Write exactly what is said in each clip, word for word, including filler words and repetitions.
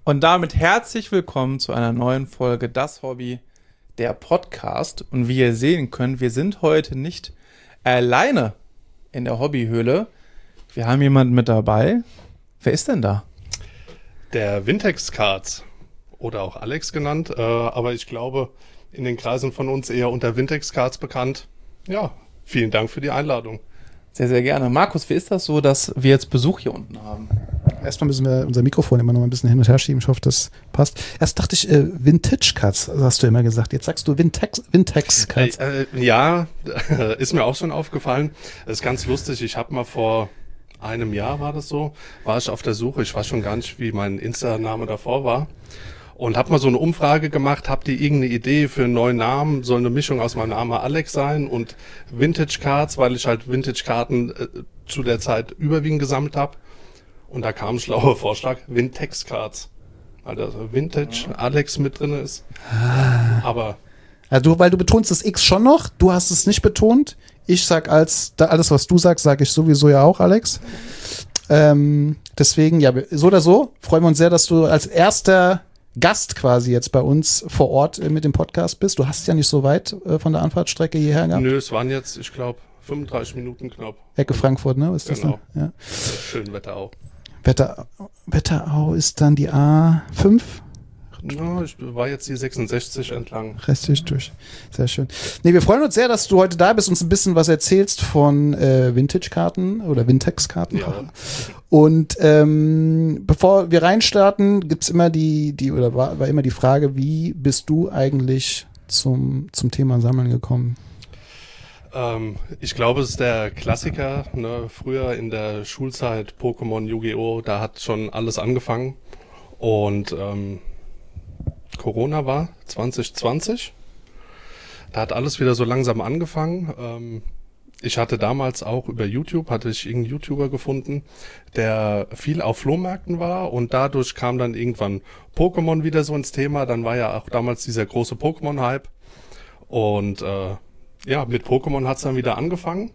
Und damit herzlich willkommen zu einer neuen Folge Das Hobby, der Podcast. Und wie ihr sehen könnt, wir sind heute nicht alleine in der Hobbyhöhle. Wir haben jemanden mit dabei. Wer ist denn da? Der Vintex Cards oder auch Alex genannt, äh, aber ich glaube in den Kreisen von uns eher unter Vintex Cards bekannt. Ja, vielen Dank für die Einladung. Sehr, sehr gerne. Markus, wie ist das so, dass wir jetzt Besuch hier unten haben? Erstmal müssen wir unser Mikrofon immer noch ein bisschen hin und her schieben. Ich hoffe, das passt. Erst dachte ich, äh, Vintage Cards, hast du immer gesagt. Jetzt sagst du Vintex, Vintex Cards. Äh, äh, ja, ist mir auch schon aufgefallen. Das ist ganz lustig. Ich habe mal vor einem Jahr, war das so, war ich auf der Suche. Ich weiß schon gar nicht, wie mein Insta-Name davor war. Und habe mal so eine Umfrage gemacht. Habt ihr irgendeine Idee für einen neuen Namen? Soll eine Mischung aus meinem Namen Alex sein und Vintage Cards, weil ich halt Vintage-Karten äh, zu der Zeit überwiegend gesammelt habe. Und da kam ein schlauer Vorschlag, Vintex Cards. Weil da Vintage Alex mit drin ist. Ah. Aber Also du, weil du betonst das X schon noch, du hast es nicht betont. Ich sag als, da alles was du sagst, sage ich sowieso ja auch, Alex. Ähm, deswegen, ja, so oder so, freuen wir uns sehr, dass du als erster Gast quasi jetzt bei uns vor Ort äh, mit dem Podcast bist. Du hast ja nicht so weit äh, von der Anfahrtsstrecke hierher gehabt. nö, es waren jetzt, ich glaube, fünfunddreißig Minuten knapp. Ecke Frankfurt, ne? Ist das Genau. dann? Ja. Schön Wetterau. Wetter, Wetterau ist dann die A fünf. Ja, ich war jetzt die sechsundsechzig entlang. Restlich durch. Sehr schön. Nee, wir freuen uns sehr, dass du heute da bist und uns ein bisschen was erzählst von äh, Vintage-Karten oder Vintex-Karten. Ja. Und ähm, bevor wir reinstarten, gibt's immer die, die oder war, war immer die Frage, wie bist du eigentlich zum, zum Thema Sammeln gekommen? Ähm, ich glaube, es ist der Klassiker. Ne? Früher in der Schulzeit Pokémon, Yu-Gi-Oh!, da hat schon alles angefangen. Und ähm, Corona war zwanzig zwanzig. Da hat alles wieder so langsam angefangen. Ähm, ich hatte damals auch über YouTube, hatte ich irgendeinen YouTuber gefunden, der viel auf Flohmärkten war und dadurch kam dann irgendwann Pokémon wieder so ins Thema. Dann war ja auch damals dieser große Pokémon-Hype und äh, ja, mit Pokémon hat's dann wieder angefangen.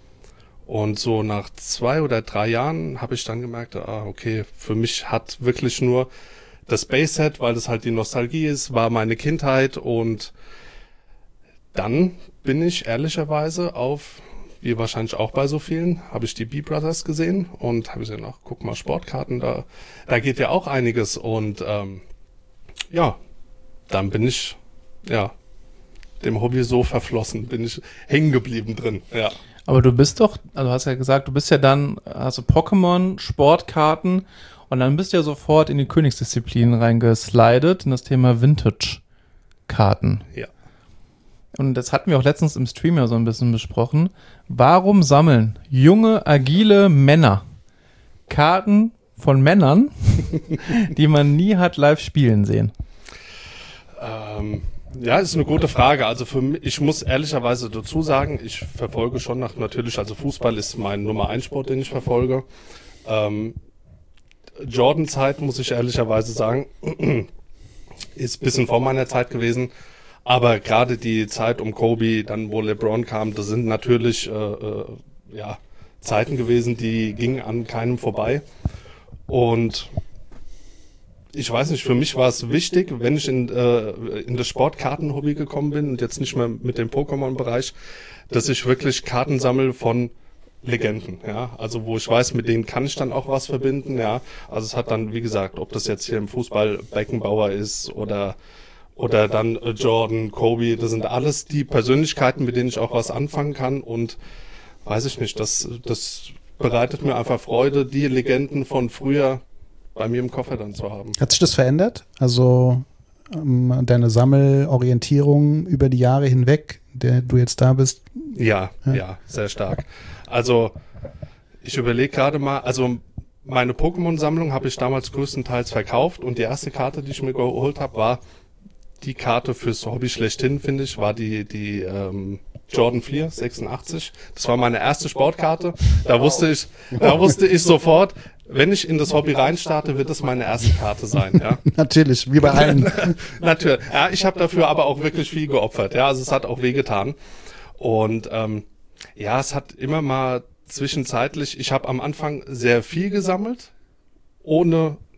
Und so nach zwei oder drei Jahren habe ich dann gemerkt, ah, okay, für mich hat wirklich nur das Base-Set, weil das halt die Nostalgie ist, war meine Kindheit. Und dann bin ich ehrlicherweise auf, wie wahrscheinlich auch bei so vielen, habe ich die B-Brothers gesehen und habe gesehen, ach, guck mal, Sportkarten, da, da geht ja auch einiges. Und ähm, ja, dann bin ich, ja, dem Hobby so verflossen, bin ich hängen geblieben drin, ja. Aber du bist doch, also hast ja gesagt, du bist ja dann, also Pokémon, Sportkarten und dann bist du ja sofort in die Königsdisziplinen reingeslidet, in das Thema Vintage-Karten. Ja. Und das hatten wir auch letztens im Stream ja so ein bisschen besprochen. Warum sammeln junge, agile Männer Karten von Männern, die man nie hat live spielen sehen? Ähm, ja, ist eine gute Frage. Also für mich, ich muss ehrlicherweise dazu sagen, ich verfolge schon nach, natürlich, also Fußball ist mein Nummer eins Sport, den ich verfolge. Ähm, Jordan-Zeit, muss ich ehrlicherweise sagen, ist ein bisschen vor meiner Zeit gewesen. Aber gerade die Zeit um Kobe, dann wo LeBron kam, das sind natürlich äh, äh, ja, Zeiten gewesen, die gingen an keinem vorbei. Und ich weiß nicht, für mich war es wichtig, wenn ich in, äh, in das Sportkarten-Hobby gekommen bin und jetzt nicht mehr mit dem Pokémon-Bereich, dass ich wirklich Karten sammle von Legenden, ja, also wo ich weiß, mit denen kann ich dann auch was verbinden, ja, also es hat dann, wie gesagt, ob das jetzt hier im Fußball Beckenbauer ist oder oder dann Jordan, Kobe, das sind alles die Persönlichkeiten, mit denen ich auch was anfangen kann und weiß ich nicht, das das bereitet mir einfach Freude, die Legenden von früher bei mir im Koffer dann zu haben. Hat sich das verändert? Also ähm, deine Sammelorientierung über die Jahre hinweg, der du jetzt da bist? Ja, ja, ja, sehr stark. Also ich überlege gerade mal, also meine Pokémon-Sammlung habe ich damals größtenteils verkauft und die erste Karte, die ich mir geholt habe, war die Karte fürs Hobby schlechthin, finde ich, war die die ähm, Jordan vier sechsundachtzig. Das war meine erste Sportkarte. Da wusste ich, da wusste ich sofort, wenn ich in das Hobby reinstarte, wird das meine erste Karte sein. Ja, natürlich, wie bei allen. Natürlich. Ja, ich habe dafür aber auch wirklich viel geopfert. Ja, also es hat auch wehgetan. Und ähm, ja, es hat immer mal zwischenzeitlich. Ich habe am Anfang sehr viel gesammelt, ohne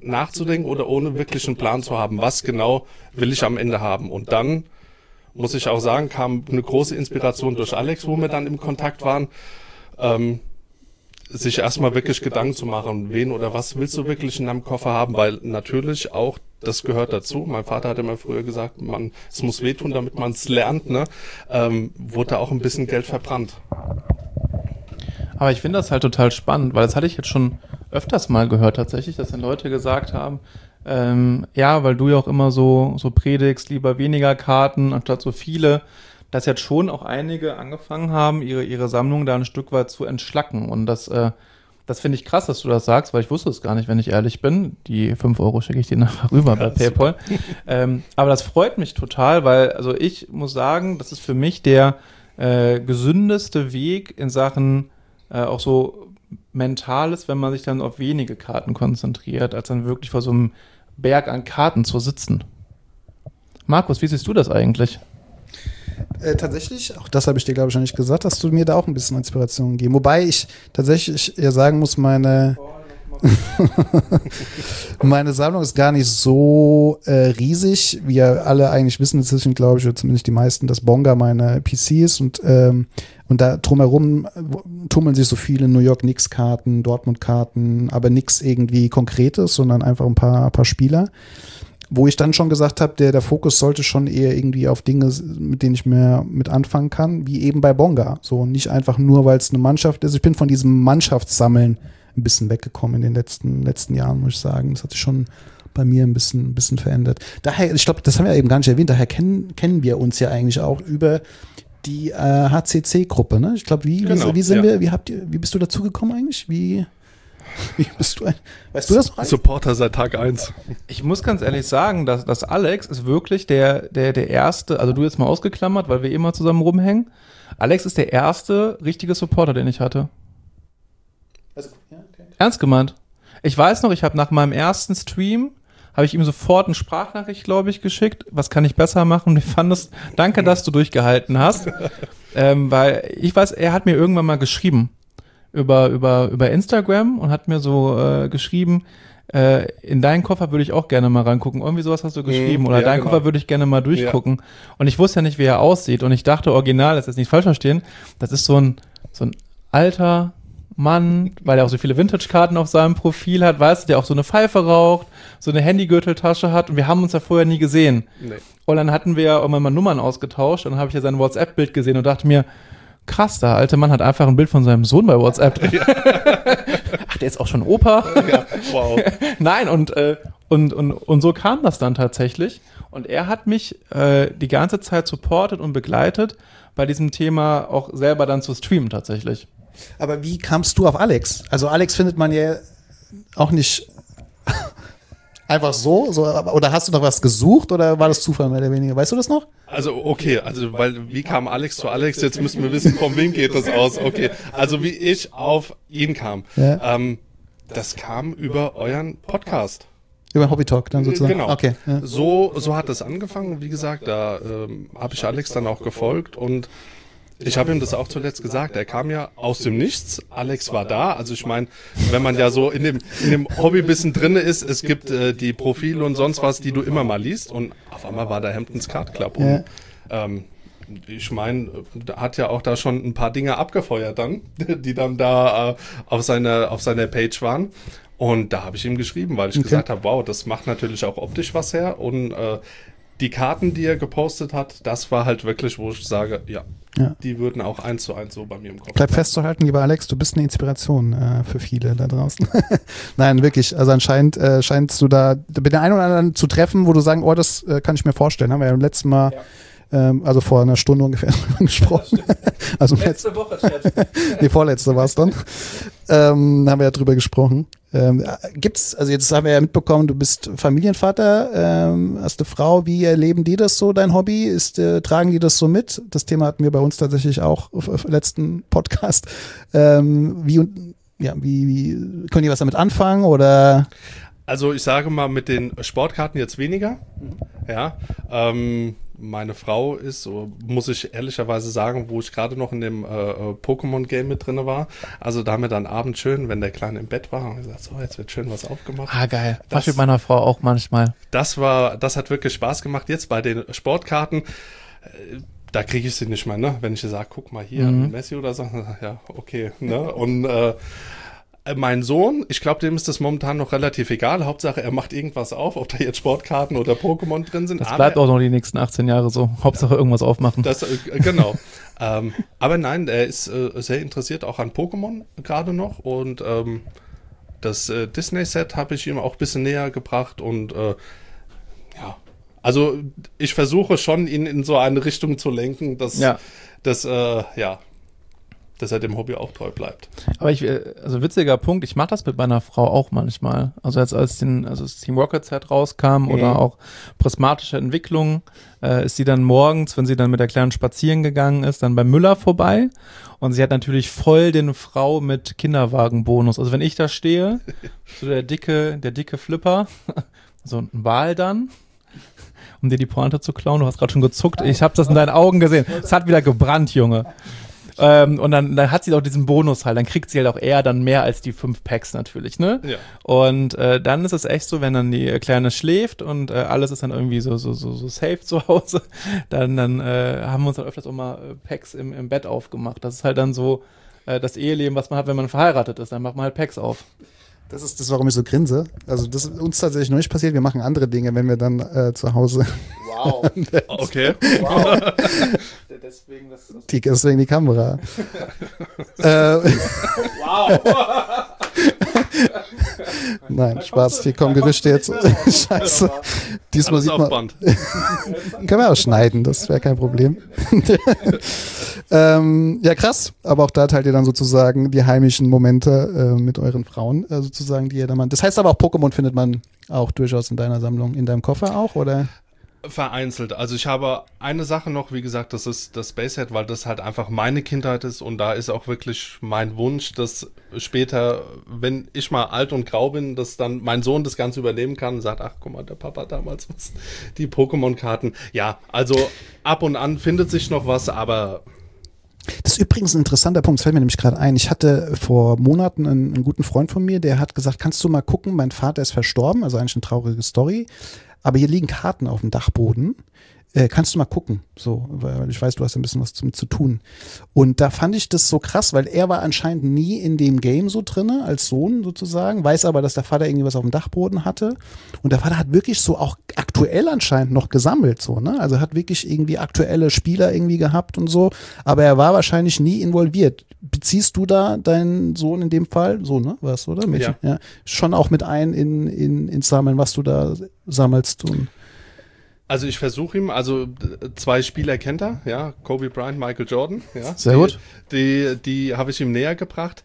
nachzudenken oder ohne wirklich einen Plan zu haben, was genau will ich am Ende haben. Und dann, muss ich auch sagen, kam eine große Inspiration durch Alex, wo wir dann im Kontakt waren, ähm, sich erstmal wirklich Gedanken zu machen, wen oder was willst du wirklich in deinem Koffer haben, weil natürlich auch, das gehört dazu, mein Vater hat immer früher gesagt, man, es muss wehtun, damit man es lernt, ne, ähm, wurde da auch ein bisschen Geld verbrannt. Aber ich finde das halt total spannend, weil das hatte ich jetzt schon öfters mal gehört tatsächlich, dass dann Leute gesagt haben, ähm, ja, weil du ja auch immer so, so predigst, lieber weniger Karten anstatt so viele, dass jetzt schon auch einige angefangen haben, ihre, ihre Sammlung da ein Stück weit zu entschlacken. Und das, äh, das finde ich krass, dass du das sagst, weil ich wusste es gar nicht, wenn ich ehrlich bin. Die fünf Euro schicke ich dir nachher rüber bei PayPal. ähm, aber das freut mich total, weil, also ich muss sagen, das ist für mich der äh, gesündeste Weg in Sachen äh, auch so Mentales, wenn man sich dann auf wenige Karten konzentriert, als dann wirklich vor so einem Berg an Karten zu sitzen. Markus, wie siehst du das eigentlich? Äh, tatsächlich, auch das habe ich dir, glaube ich, noch nicht gesagt, dass du mir da auch ein bisschen Inspiration gegeben. Wobei ich tatsächlich ja sagen muss, meine meine Sammlung ist gar nicht so äh, riesig. Wie ja alle eigentlich wissen, inzwischen glaube ich, oder zumindest die meisten, dass Bonga meine P C ist und, ähm, und da drumherum tummeln sich so viele New York Knicks-Karten, Dortmund-Karten, aber nichts irgendwie Konkretes, sondern einfach ein paar, ein paar Spieler. Wo ich dann schon gesagt habe, der, der Fokus sollte schon eher irgendwie auf Dinge, mit denen ich mehr mit anfangen kann, wie eben bei Bonga. So, nicht einfach nur, weil es eine Mannschaft ist. Ich bin von diesem Mannschaftssammeln ein bisschen weggekommen in den letzten, letzten Jahren, muss ich sagen. Das hat sich schon bei mir ein bisschen, ein bisschen verändert. Daher, ich glaube, das haben wir eben gar nicht erwähnt, daher kennen, kennen wir uns ja eigentlich auch über die äh, H C C-Gruppe, ne? Ich glaube, wie, genau, wie, wie sind ja. wir, wie habt ihr, wie bist du dazu gekommen eigentlich? Wie, wie bist du ein, weißt du das noch? Supporter seit Tag eins. Ich muss ganz ehrlich sagen, dass, dass Alex ist wirklich der, der, der erste, also du jetzt mal ausgeklammert, weil wir immer zusammen rumhängen. Alex ist der erste richtige Supporter, den ich hatte. Also, ja, okay. Ernst gemeint. Ich weiß noch, ich habe nach meinem ersten Stream, habe ich ihm sofort eine Sprachnachricht, glaube ich, geschickt. Was kann ich besser machen? Ich fand es, danke, dass du durchgehalten hast. ähm, weil ich weiß, er hat mir irgendwann mal geschrieben über, über, über Instagram und hat mir so äh, geschrieben, äh, in deinen Koffer würde ich auch gerne mal reingucken. Irgendwie sowas hast du geschrieben. Mm, oder ja, deinen genau. Koffer würde ich gerne mal durchgucken. Ja. Und ich wusste ja nicht, wie er aussieht. Und ich dachte, original, das ist jetzt nicht falsch verstehen, das ist so ein, so ein alter Mann, weil er auch so viele Vintage-Karten auf seinem Profil hat, weißt du, der auch so eine Pfeife raucht, so eine Handygürteltasche hat und wir haben uns ja vorher nie gesehen. Nee. Und dann hatten wir ja irgendwann mal Nummern ausgetauscht und dann habe ich ja sein WhatsApp-Bild gesehen und dachte mir, krass, der alte Mann hat einfach ein Bild von seinem Sohn bei WhatsApp drin. Ja. Ach, der ist auch schon Opa. Ja, wow. Nein, und, äh, und, und, und so kam das dann tatsächlich. Und er hat mich äh, die ganze Zeit supportet und begleitet, bei diesem Thema auch selber dann zu streamen tatsächlich. Aber wie kamst du auf Alex? Also Alex findet man ja auch nicht einfach so, so, oder hast du noch was gesucht oder war das Zufall mehr oder weniger? Weißt du das noch? Also okay, also weil wie kam Alex zu Alex? Jetzt müssen wir wissen, von wem geht das aus. Okay, also wie ich auf ihn kam. Ja. Ähm, das kam über euren Podcast. Über Hobby Talk dann sozusagen? Genau. Okay, ja. So, so hat es angefangen. Wie gesagt, da ähm, habe ich Alex dann auch gefolgt und ich habe ihm das auch zuletzt gesagt. Er kam ja aus dem Nichts. Alex war da. Also ich meine, wenn man ja so in dem, in dem Hobby ein bisschen drinne ist, es gibt äh, die Profile und sonst was, die du immer mal liest. Und auf einmal war da Hamptons Card Club. Und, Ja. ähm, ich meine, da hat ja auch da schon ein paar Dinge abgefeuert dann, die dann da äh, auf seiner auf seiner Page waren. Und da habe ich ihm geschrieben, weil ich Okay. gesagt habe, wow, das macht natürlich auch optisch was her. Und äh, die Karten, die er gepostet hat, das war halt wirklich, wo ich sage, ja, Ja. die würden auch eins zu eins so bei mir im Kopf. Bleib festzuhalten, lieber Alex, du bist eine Inspiration äh, für viele da draußen. Nein, wirklich, also anscheinend äh, scheinst du da bei den einen oder anderen zu treffen, wo du sagen, oh, das äh, kann ich mir vorstellen. Haben wir ja beim letzten Mal, ja. ähm, also vor einer Stunde ungefähr gesprochen. Also letzte Letzte Woche, Chat. Nee, vorletzte war es dann. Ähm, haben wir ja drüber gesprochen. Ähm, gibt's, also jetzt haben wir ja mitbekommen, du bist Familienvater, ähm, hast eine Frau. Wie erleben die das so, dein Hobby? Ist, äh, tragen die das so mit? Das Thema hatten wir bei uns tatsächlich auch auf, auf letzten Podcast. Ähm, wie, ja, wie, wie, können die was damit anfangen oder? Also ich sage mal, mit den Sportkarten jetzt weniger. Ja, ähm, meine Frau ist, so muss ich ehrlicherweise sagen, wo ich gerade noch in dem äh, Pokémon-Game mit drin war. Also da haben wir dann abends schön, wenn der Kleine im Bett war, haben wir gesagt, so, jetzt wird schön was aufgemacht. Ah, geil. Das- Mach ich mit meiner Frau auch manchmal. Das war, das hat wirklich Spaß gemacht. Jetzt bei den Sportkarten, äh, da kriege ich sie nicht mehr, ne? Wenn ich sage, guck mal hier, Mhm. Messi oder so, ja, okay, ne? Und äh, mein Sohn, ich glaube, dem ist das momentan noch relativ egal. Hauptsache, er macht irgendwas auf, ob da jetzt Sportkarten oder Pokémon drin sind. Das Aber bleibt auch noch die nächsten achtzehn Jahre so. Hauptsache irgendwas aufmachen. Das, äh, genau. ähm, aber nein, er ist äh, sehr interessiert auch an Pokémon gerade noch. Und ähm, das äh, Disney-Set habe ich ihm auch ein bisschen näher gebracht. Und äh, ja, also ich versuche schon, ihn in so eine Richtung zu lenken, dass, Ja. dass, äh, ja, dass er dem Hobby auch treu bleibt. Aber ich, äh, also witziger Punkt, ich mache das mit meiner Frau auch manchmal. Also jetzt als den, also das Team Rocket Set rauskam oder Mhm. auch prismatische Entwicklung, äh, ist sie dann morgens, wenn sie dann mit der Kleinen spazieren gegangen ist, dann beim Müller vorbei. Und sie hat natürlich voll den Frau mit Kinderwagenbonus. Also wenn ich da stehe, so der dicke, der dicke Flipper, so ein Wal dann, um dir die Pointe zu klauen. Du hast gerade schon gezuckt. Ich habe das in deinen Augen gesehen. Es hat wieder gebrannt, Junge. Ähm, und dann, dann hat sie auch diesen Bonus halt, dann kriegt sie halt auch eher dann mehr als die fünf Packs natürlich, ne? Ja. Und äh, dann ist es echt so, wenn dann die Kleine schläft und äh, alles ist dann irgendwie so so so, so safe zu Hause, dann dann äh, haben wir uns dann öfters auch mal äh, Packs im, im Bett aufgemacht. Das ist halt dann so äh, das Eheleben, was man hat, wenn man verheiratet ist. Dann macht man halt Packs auf. Das ist das, warum ich so grinse. Also das ist uns tatsächlich noch nicht passiert. Wir machen andere Dinge, wenn wir dann äh, zu Hause Wow. Okay. Wow. Deswegen das, das die, deswegen die Kamera. äh, Wow. nein, Spaß. Hier kommen Gerüchte jetzt. Scheiße. Diesmal Alles sieht auf man. Band. Können wir auch schneiden, das wäre kein Problem. ähm, ja, krass. Aber auch da teilt ihr dann sozusagen die heimischen Momente äh, mit euren Frauen, äh, sozusagen, die ihr da macht. Das heißt aber auch, Pokémon findet man auch durchaus in deiner Sammlung, in deinem Koffer auch, oder? Vereinzelt. Also ich habe eine Sache noch, wie gesagt, das ist das Space Set, weil das halt einfach meine Kindheit ist und da ist auch wirklich mein Wunsch, dass später, wenn ich mal alt und grau bin, dass dann mein Sohn das Ganze übernehmen kann und sagt, ach guck mal, der Papa damals was, die Pokémon-Karten. Ja, also ab und an findet sich noch was, aber Das ist übrigens ein interessanter Punkt, das fällt mir nämlich gerade ein. Ich hatte vor Monaten einen, einen guten Freund von mir, der hat gesagt, kannst du mal gucken, mein Vater ist verstorben, also eigentlich eine traurige Story, aber hier liegen Karten auf dem Dachboden. Äh, kannst du mal gucken, so, weil ich weiß, du hast ein bisschen was damit zu tun. Und da fand ich das so krass, weil er war anscheinend nie in dem Game so drinne, als Sohn sozusagen, weiß aber, dass der Vater irgendwie was auf dem Dachboden hatte. Und der Vater hat wirklich so auch aktuell anscheinend noch gesammelt, so, ne? Also hat wirklich irgendwie aktuelle Spieler irgendwie gehabt und so, aber er war wahrscheinlich nie involviert. Beziehst du da deinen Sohn in dem Fall, so, ne, was, oder? Mädchen? Ja. Schon auch mit ein in, in, ins Sammeln, was du da sammelst und also ich versuche ihm, also zwei Spieler kennt er, ja, Kobe Bryant, Michael Jordan, ja. Sehr die, gut. Die, die habe ich ihm näher gebracht.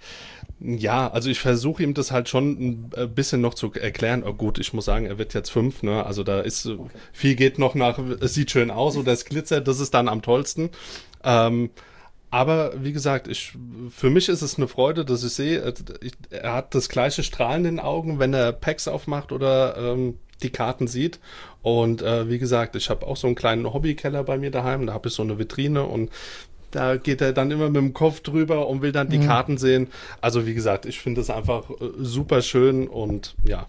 Ja, also ich versuche ihm das halt schon ein bisschen noch zu erklären. Oh gut, ich muss sagen, er wird jetzt fünf, ne? Also da ist okay. Viel geht noch nach, es sieht schön aus oder es glitzert, das ist dann am tollsten. Ähm, aber wie gesagt, ich, für mich ist es eine Freude, dass ich sehe, ich, er hat das gleiche Strahlen in den Augen, wenn er Packs aufmacht oder ähm, die Karten sieht. Und äh, wie gesagt, ich habe auch so einen kleinen Hobbykeller bei mir daheim, da habe ich so eine Vitrine und da geht er dann immer mit dem Kopf drüber und will dann die mhm. Karten sehen. Also wie gesagt, ich finde es einfach äh, super schön und ja.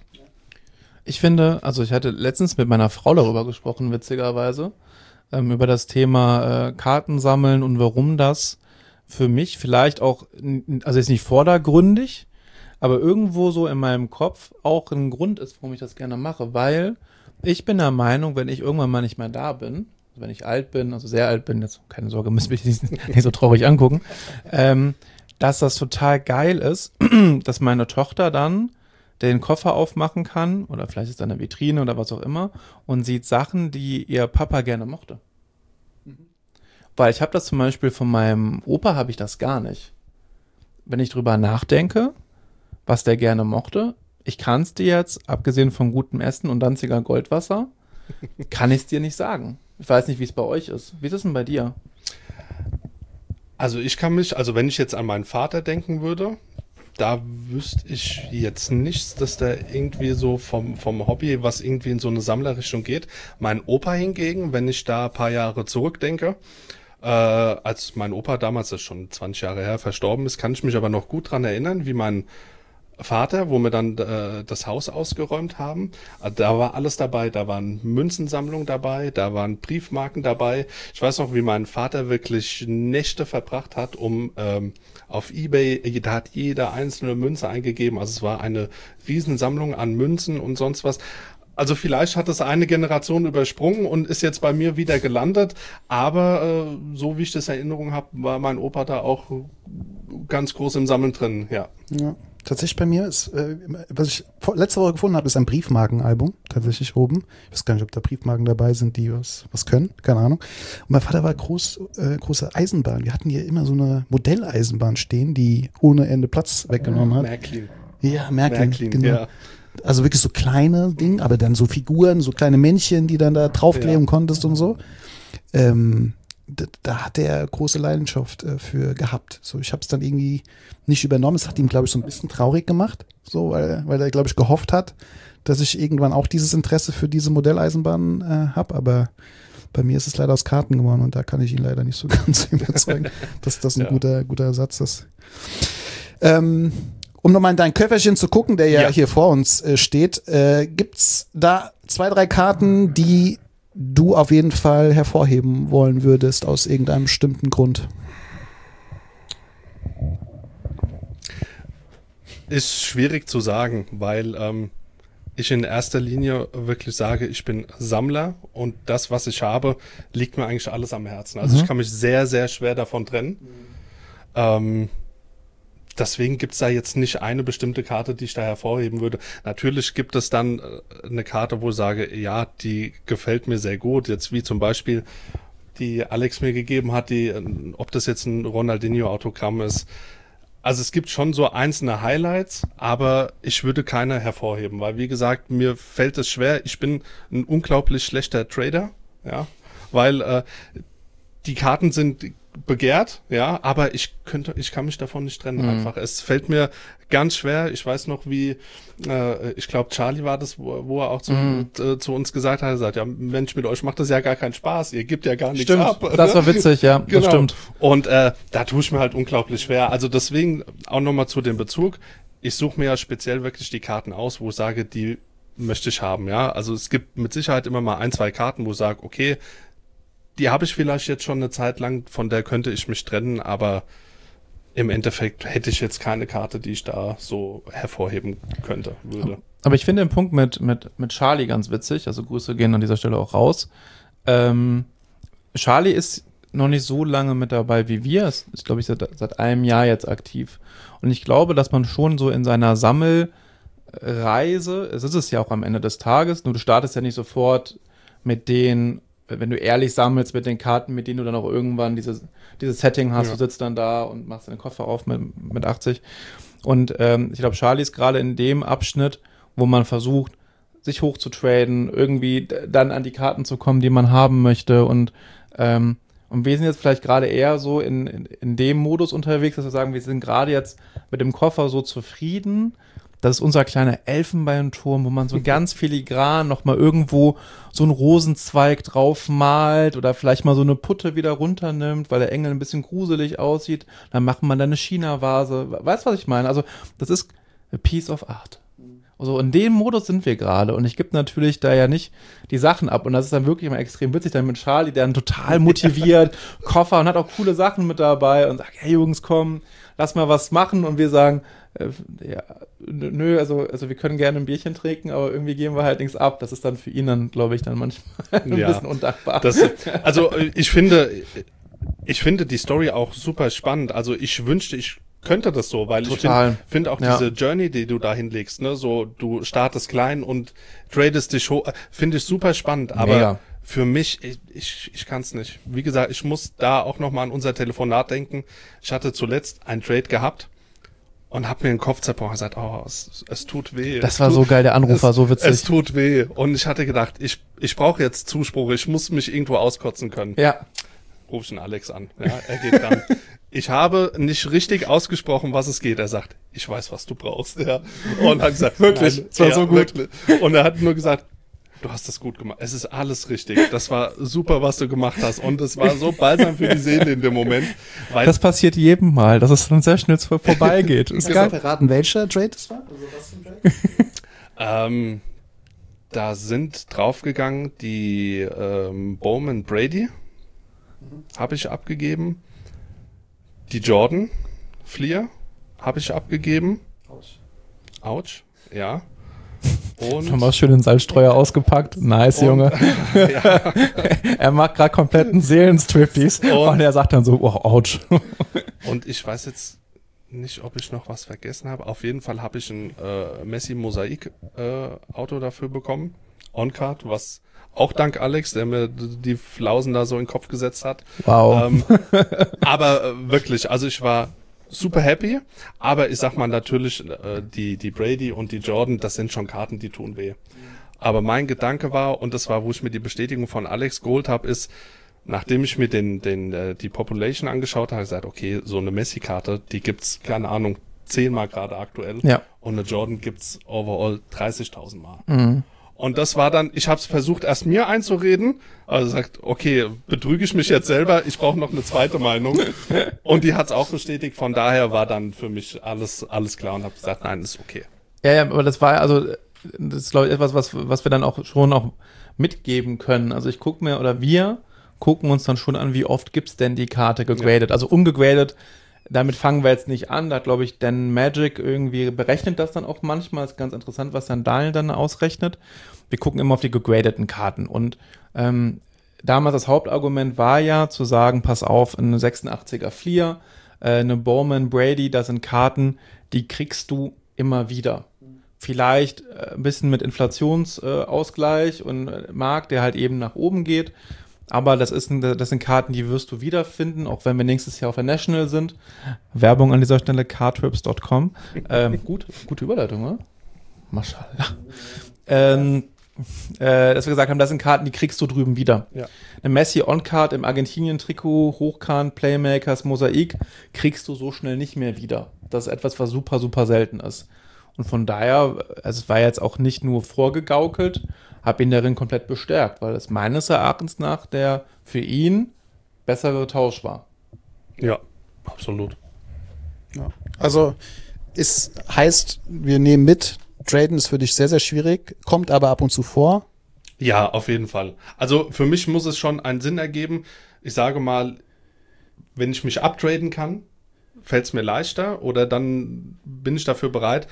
Ich finde, also ich hatte letztens mit meiner Frau darüber gesprochen, witzigerweise, ähm, über das Thema äh, Karten sammeln und warum das für mich vielleicht auch, also jetzt nicht vordergründig, aber irgendwo so in meinem Kopf auch ein Grund ist, warum ich das gerne mache, weil ich bin der Meinung, wenn ich irgendwann mal nicht mehr da bin, wenn ich alt bin, also sehr alt bin, jetzt keine Sorge, müsst mich nicht, nicht so traurig angucken, ähm, dass das total geil ist, dass meine Tochter dann den Koffer aufmachen kann oder vielleicht ist da eine Vitrine oder was auch immer und sieht Sachen, die ihr Papa gerne mochte. Mhm. Weil ich habe das zum Beispiel von meinem Opa habe ich das gar nicht. Wenn ich drüber nachdenke, was der gerne mochte, ich kann es dir jetzt, abgesehen von gutem Essen und Danziger Goldwasser, kann ich es dir nicht sagen. Ich weiß nicht, wie es bei euch ist. Wie ist es denn bei dir? Also ich kann mich, also wenn ich jetzt an meinen Vater denken würde, da wüsste ich jetzt nichts, dass da irgendwie so vom, vom Hobby, was irgendwie in so eine Sammlerrichtung geht. Mein Opa hingegen, wenn ich da ein paar Jahre zurückdenke, äh, als mein Opa damals, das ist schon zwanzig Jahre her, verstorben ist, kann ich mich aber noch gut dran erinnern, wie mein Vater, wo wir dann äh, das Haus ausgeräumt haben, da war alles dabei, da waren Münzensammlungen dabei, da waren Briefmarken dabei. Ich weiß noch, wie mein Vater wirklich Nächte verbracht hat, um ähm, auf eBay, da hat jeder einzelne Münze eingegeben, also es war eine Riesensammlung an Münzen und sonst was. Also vielleicht hat es eine Generation übersprungen und ist jetzt bei mir wieder gelandet, aber äh, so wie ich das in Erinnerung habe, war mein Opa da auch ganz groß im Sammeln drin, ja. Ja. Tatsächlich bei mir ist, äh, was ich vor, letzte Woche gefunden habe, ist ein Briefmarkenalbum, tatsächlich oben. Ich weiß gar nicht, ob da Briefmarken dabei sind, die was, was können, keine Ahnung. Und mein Vater war groß, äh, große Eisenbahn. Wir hatten hier immer so eine Modelleisenbahn stehen, die ohne Ende Platz weggenommen hat. Märklin. Ja, Märklin, Märklin, genau. ja. Also wirklich so kleine Dinge, aber dann so Figuren, so kleine Männchen, die dann da draufkleben Ja. konntest und so. Ähm, da, da hat er große Leidenschaft äh, für gehabt. So, ich habe es dann irgendwie nicht übernommen. Es hat ihn, glaube ich, so ein bisschen traurig gemacht, so, weil, weil er, glaube ich, gehofft hat, dass ich irgendwann auch dieses Interesse für diese Modelleisenbahn äh, habe. Aber bei mir ist es leider aus Karten geworden und da kann ich ihn leider nicht so ganz überzeugen, dass das ein Ja. guter, guter Ersatz ist. Ähm, um nochmal in dein Köfferchen zu gucken, der ja, Ja. hier vor uns äh, steht, äh, gibt's da zwei, drei Karten, die du auf jeden Fall hervorheben wollen würdest, aus irgendeinem bestimmten Grund? Ist schwierig zu sagen, weil ähm, ich in erster Linie wirklich sage, ich bin Sammler und das, was ich habe, liegt mir eigentlich alles am Herzen. Also Mhm. ich kann mich sehr, sehr schwer davon trennen. Ähm, deswegen gibt's da jetzt nicht eine bestimmte Karte, die ich da hervorheben würde. Natürlich gibt es dann äh, eine Karte, wo ich sage, ja, die gefällt mir sehr gut. Jetzt wie zum Beispiel, die Alex mir gegeben hat, die, äh, ob das jetzt ein Ronaldinho-Autogramm ist. Also es gibt schon so einzelne Highlights, aber ich würde keine hervorheben, weil wie gesagt, mir fällt es schwer. Ich bin ein unglaublich schlechter Trader, ja, weil äh, die Karten sind begehrt, ja, aber ich könnte, ich kann mich davon nicht trennen Mhm. einfach. Es fällt mir ganz schwer. Ich weiß noch, wie, äh, ich glaube, Charlie war das, wo, wo er auch zu, Mhm. äh, zu uns gesagt hat, er sagt, ja, Mensch, mit euch macht das ja gar keinen Spaß. Ihr gebt ja gar nichts Stimmt, ab. das war witzig, ja, Genau. das stimmt. Und äh, da tue ich mir halt unglaublich schwer. Also deswegen auch nochmal zu dem Bezug. Ich suche mir ja speziell wirklich die Karten aus, wo ich sage, die möchte ich haben, ja. Also es gibt mit Sicherheit immer mal ein, zwei Karten, wo ich sage, okay, die habe ich vielleicht jetzt schon eine Zeit lang, von der könnte ich mich trennen, aber im Endeffekt hätte ich jetzt keine Karte, die ich da so hervorheben könnte, würde. Aber ich finde den Punkt mit, mit, mit Charlie ganz witzig, also Grüße gehen an dieser Stelle auch raus. Ähm, Charlie ist noch nicht so lange mit dabei wie wir, ist, ist glaube ich, seit, seit einem Jahr jetzt aktiv. Und ich glaube, dass man schon so in seiner Sammelreise, es ist es ja auch am Ende des Tages, nur du startest ja nicht sofort mit den, wenn du ehrlich sammelst, mit den Karten, mit denen du dann auch irgendwann dieses, dieses Setting hast, Ja. du sitzt dann da und machst deinen Koffer auf mit, mit achtzig. Und ähm, ich glaube, Charlie ist gerade in dem Abschnitt, wo man versucht, sich hochzutraden, irgendwie d- dann an die Karten zu kommen, die man haben möchte. Und, ähm, und wir sind jetzt vielleicht gerade eher so in, in, in dem Modus unterwegs, dass wir sagen, wir sind gerade jetzt mit dem Koffer so zufrieden. Das ist unser kleiner Elfenbeinturm, wo man so ganz filigran nochmal irgendwo so einen Rosenzweig drauf malt oder vielleicht mal so eine Putte wieder runternimmt, weil der Engel ein bisschen gruselig aussieht. Dann macht man da eine China-Vase. Weißt du, was ich meine? Also das ist a piece of art. Also in dem Modus sind wir gerade und ich gebe natürlich da ja nicht die Sachen ab und das ist dann wirklich immer extrem witzig, dann mit Charlie, der dann total motiviert, Koffer und hat auch coole Sachen mit dabei und sagt, hey Jungs, komm, lass mal was machen und wir sagen, äh, ja, nö, also, also wir können gerne ein Bierchen trinken, aber irgendwie geben wir halt nichts ab. Das ist dann für ihn dann, glaube ich, dann manchmal ein Ja. bisschen undankbar. Das, also ich finde, ich finde die Story auch super spannend. Also ich wünschte, ich könnte das so, weil Total. ich finde find auch Ja. diese Journey, die du da hinlegst, ne, so du startest klein und tradest dich hoch, finde ich super spannend, aber Mega. für mich, ich, ich, ich kann es nicht. Wie gesagt, ich muss da auch nochmal an unser Telefonat denken. Ich hatte zuletzt ein Trade gehabt und habe mir den Kopf zerbrochen und gesagt, oh, es, es tut weh. Das es war tut, so geil, der Anruf es, war so witzig. Es tut weh. Und ich hatte gedacht, ich, ich brauche jetzt Zuspruch, ich muss mich irgendwo auskotzen können. Ja, Ruf ich den Alex an. Ja, er geht ran. Ich habe nicht richtig ausgesprochen, was es geht. Er sagt, ich weiß, was du brauchst. Ja. Und hat gesagt, wirklich, nein, es war ja, so gut. Wirklich. Und er hat nur gesagt, du hast das gut gemacht. Es ist alles richtig. Das war super, was du gemacht hast. Und es war so balsam für die Seele in dem Moment. Weil Das passiert jedem Mal, dass es dann sehr schnell vor- vorbeigeht. Ist Kannst du geil. verraten, welcher Trade das war? Also was für ein Trade? ähm, da sind draufgegangen die ähm, Bowman Brady. Habe ich abgegeben. Die Jordan Fleer habe ich abgegeben. Autsch, ja. Und Thomas schön den Salzstreuer ausgepackt. Nice, Und- Junge. ja, Er macht gerade kompletten Seelenstriptease und, Und- er sagt dann so, oh, ouch. und ich weiß jetzt nicht, ob ich noch was vergessen habe. Auf jeden Fall habe ich ein äh, Messi Mosaik äh, Auto dafür bekommen. On-Card, was auch dank Alex, der mir d- die Flausen da so in den Kopf gesetzt hat. Wow. Ähm, aber äh, wirklich, also ich war super happy, aber ich sag mal natürlich, äh, die, die Brady und die Jordan, das sind schon Karten, die tun weh. Aber mein Gedanke war, und das war, wo ich mir die Bestätigung von Alex geholt habe, ist, nachdem ich mir den, den, äh, die Population angeschaut habe, habe ich gesagt, okay, so eine Messi-Karte, die gibt's, keine Ahnung, zehnmal gerade aktuell. Ja. Und eine Jordan gibt's overall dreißigtausend Mal. Mhm. Und das war dann, ich habe es versucht, erst mir einzureden, also sagt, okay, betrüge ich mich jetzt selber, ich brauche noch eine zweite Meinung. Und die hat es auch bestätigt, von daher war dann für mich alles alles klar und habe gesagt, nein, ist okay. Ja, ja, aber das war also, das ist glaube ich etwas, was, was wir dann auch schon auch mitgeben können. Also ich gucke mir, oder wir gucken uns dann schon an, wie oft gibt's denn die Karte gegradet. Also umgegradet, damit fangen wir jetzt nicht an. Da hat, glaube ich, Dan Magic irgendwie berechnet das dann auch manchmal. Ist ganz interessant, was dann Daniel dann ausrechnet. Wir gucken immer auf die gegradeten Karten. Und ähm, damals das Hauptargument war ja zu sagen, pass auf, eine sechsundachtziger Fleer, äh, eine Bowman Brady, das sind Karten, die kriegst du immer wieder. Vielleicht äh, ein bisschen mit Inflationsausgleich äh, Ausgleich und äh, Markt, der halt eben nach oben geht. Aber das, ist ein, das sind Karten, die wirst du wiederfinden, auch wenn wir nächstes Jahr auf der National sind. Werbung an dieser Stelle, cardtrips Punkt com. Ähm, gut, gute Überleitung, oder? Maschallah. Ähm, äh, dass wir gesagt haben, das sind Karten, die kriegst du drüben wieder. Ja. Eine Messi On-Card im Argentinien-Trikot, Hochkant, Playmakers, Mosaik, kriegst du so schnell nicht mehr wieder. Das ist etwas, was super, super selten ist. Und von daher, also es war jetzt auch nicht nur vorgegaukelt, habe ihn darin komplett bestärkt, weil es meines Erachtens nach der für ihn bessere Tausch war. Ja, absolut. Ja. Also es heißt, wir nehmen mit, traden ist für dich sehr, sehr schwierig, kommt aber ab und zu vor. Ja, auf jeden Fall. Also für mich muss es schon einen Sinn ergeben. Ich sage mal, wenn ich mich uptraden kann, fällt es mir leichter oder dann bin ich dafür bereit.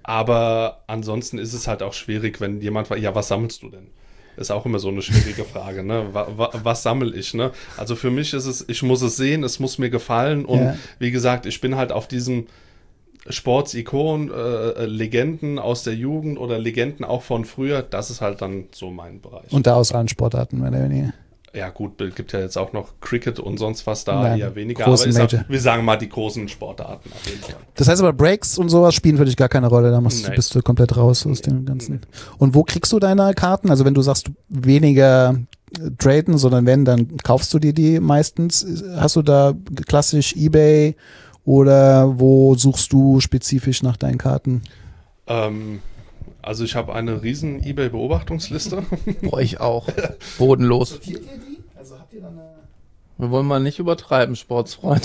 Aber ansonsten ist es halt auch schwierig, wenn jemand, ja, was sammelst du denn? Ist auch immer so eine schwierige Frage, ne? Was, was sammle ich, ne? Also für mich ist es, ich muss es sehen, es muss mir gefallen und Ja. wie gesagt, ich bin halt auf diesem Sportsikon, äh, Legenden aus der Jugend oder Legenden auch von früher, das ist halt dann so mein Bereich. Und da aus allen Sportarten, mehr oder weniger. Ja gut, es gibt ja jetzt auch noch Cricket und sonst was da, Nein, eher weniger, großen aber ich sag, Major. wir sagen mal die großen Sportarten auf jeden Fall. Das heißt aber, Breaks und sowas spielen für dich gar keine Rolle. Da machst, du- Nee. bist du komplett raus aus dem Ganzen. Und wo kriegst du deine Karten? Also wenn du sagst, weniger äh, traden, sondern wenn, dann kaufst du dir die meistens. Hast du da klassisch eBay oder wo suchst du spezifisch nach deinen Karten? Ähm, also ich habe eine riesen eBay-Beobachtungsliste. Boah, ich auch. Bodenlos. Sortiert ihr die? Also habt ihr dann eine... Wir wollen mal nicht übertreiben, Sportsfreund.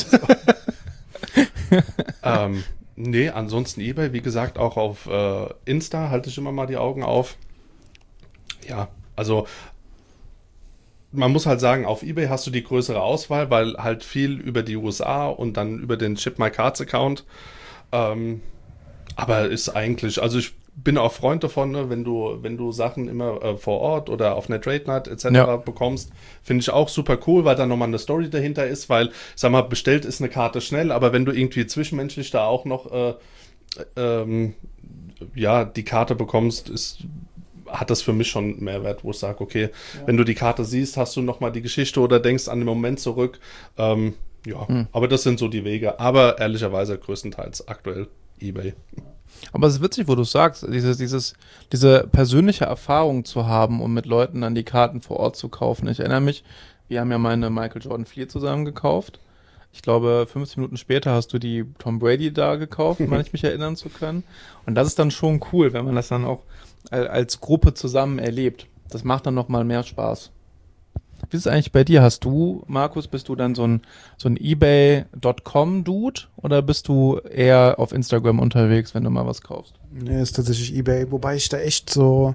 ähm, nee, ansonsten eBay, wie gesagt, auch auf äh, Insta halte ich immer mal die Augen auf. Ja, also man muss halt sagen, auf eBay hast du die größere Auswahl, weil halt viel über die U S A und dann über den Ship My Cards Account. Ähm, aber ist eigentlich, also ich bin auch Freund davon, ne, wenn du, wenn du Sachen immer äh, vor Ort oder auf einer Trade Night et cetera Ja. bekommst, finde ich auch super cool, weil da nochmal eine Story dahinter ist, weil, sag mal, bestellt ist eine Karte schnell, aber wenn du irgendwie zwischenmenschlich da auch noch äh, ähm, ja, die Karte bekommst, ist, hat das für mich schon einen Mehrwert, wo ich sage, okay, wenn du die Karte siehst, hast du nochmal die Geschichte oder denkst an den Moment zurück. Ähm, ja, Hm. aber das sind so die Wege. Aber ehrlicherweise größtenteils aktuell eBay. Aber es ist witzig, wo du sagst, dieses, dieses, diese persönliche Erfahrung zu haben und mit Leuten dann die Karten vor Ort zu kaufen. Ich erinnere mich, Wir haben ja mal eine Michael Jordan vier zusammen gekauft. Ich glaube, fünfzehn Minuten später hast du die Tom Brady da gekauft, meine ich mich erinnern zu können. Und das ist dann schon cool, wenn man das dann auch als Gruppe zusammen erlebt. Das macht dann nochmal mehr Spaß. Wie ist es eigentlich bei dir? Hast du, Markus, bist du dann so ein, so ein eBay Punkt com-Dude oder bist du eher auf Instagram unterwegs, wenn du mal was kaufst? Nee, ist tatsächlich eBay, wobei ich da echt so,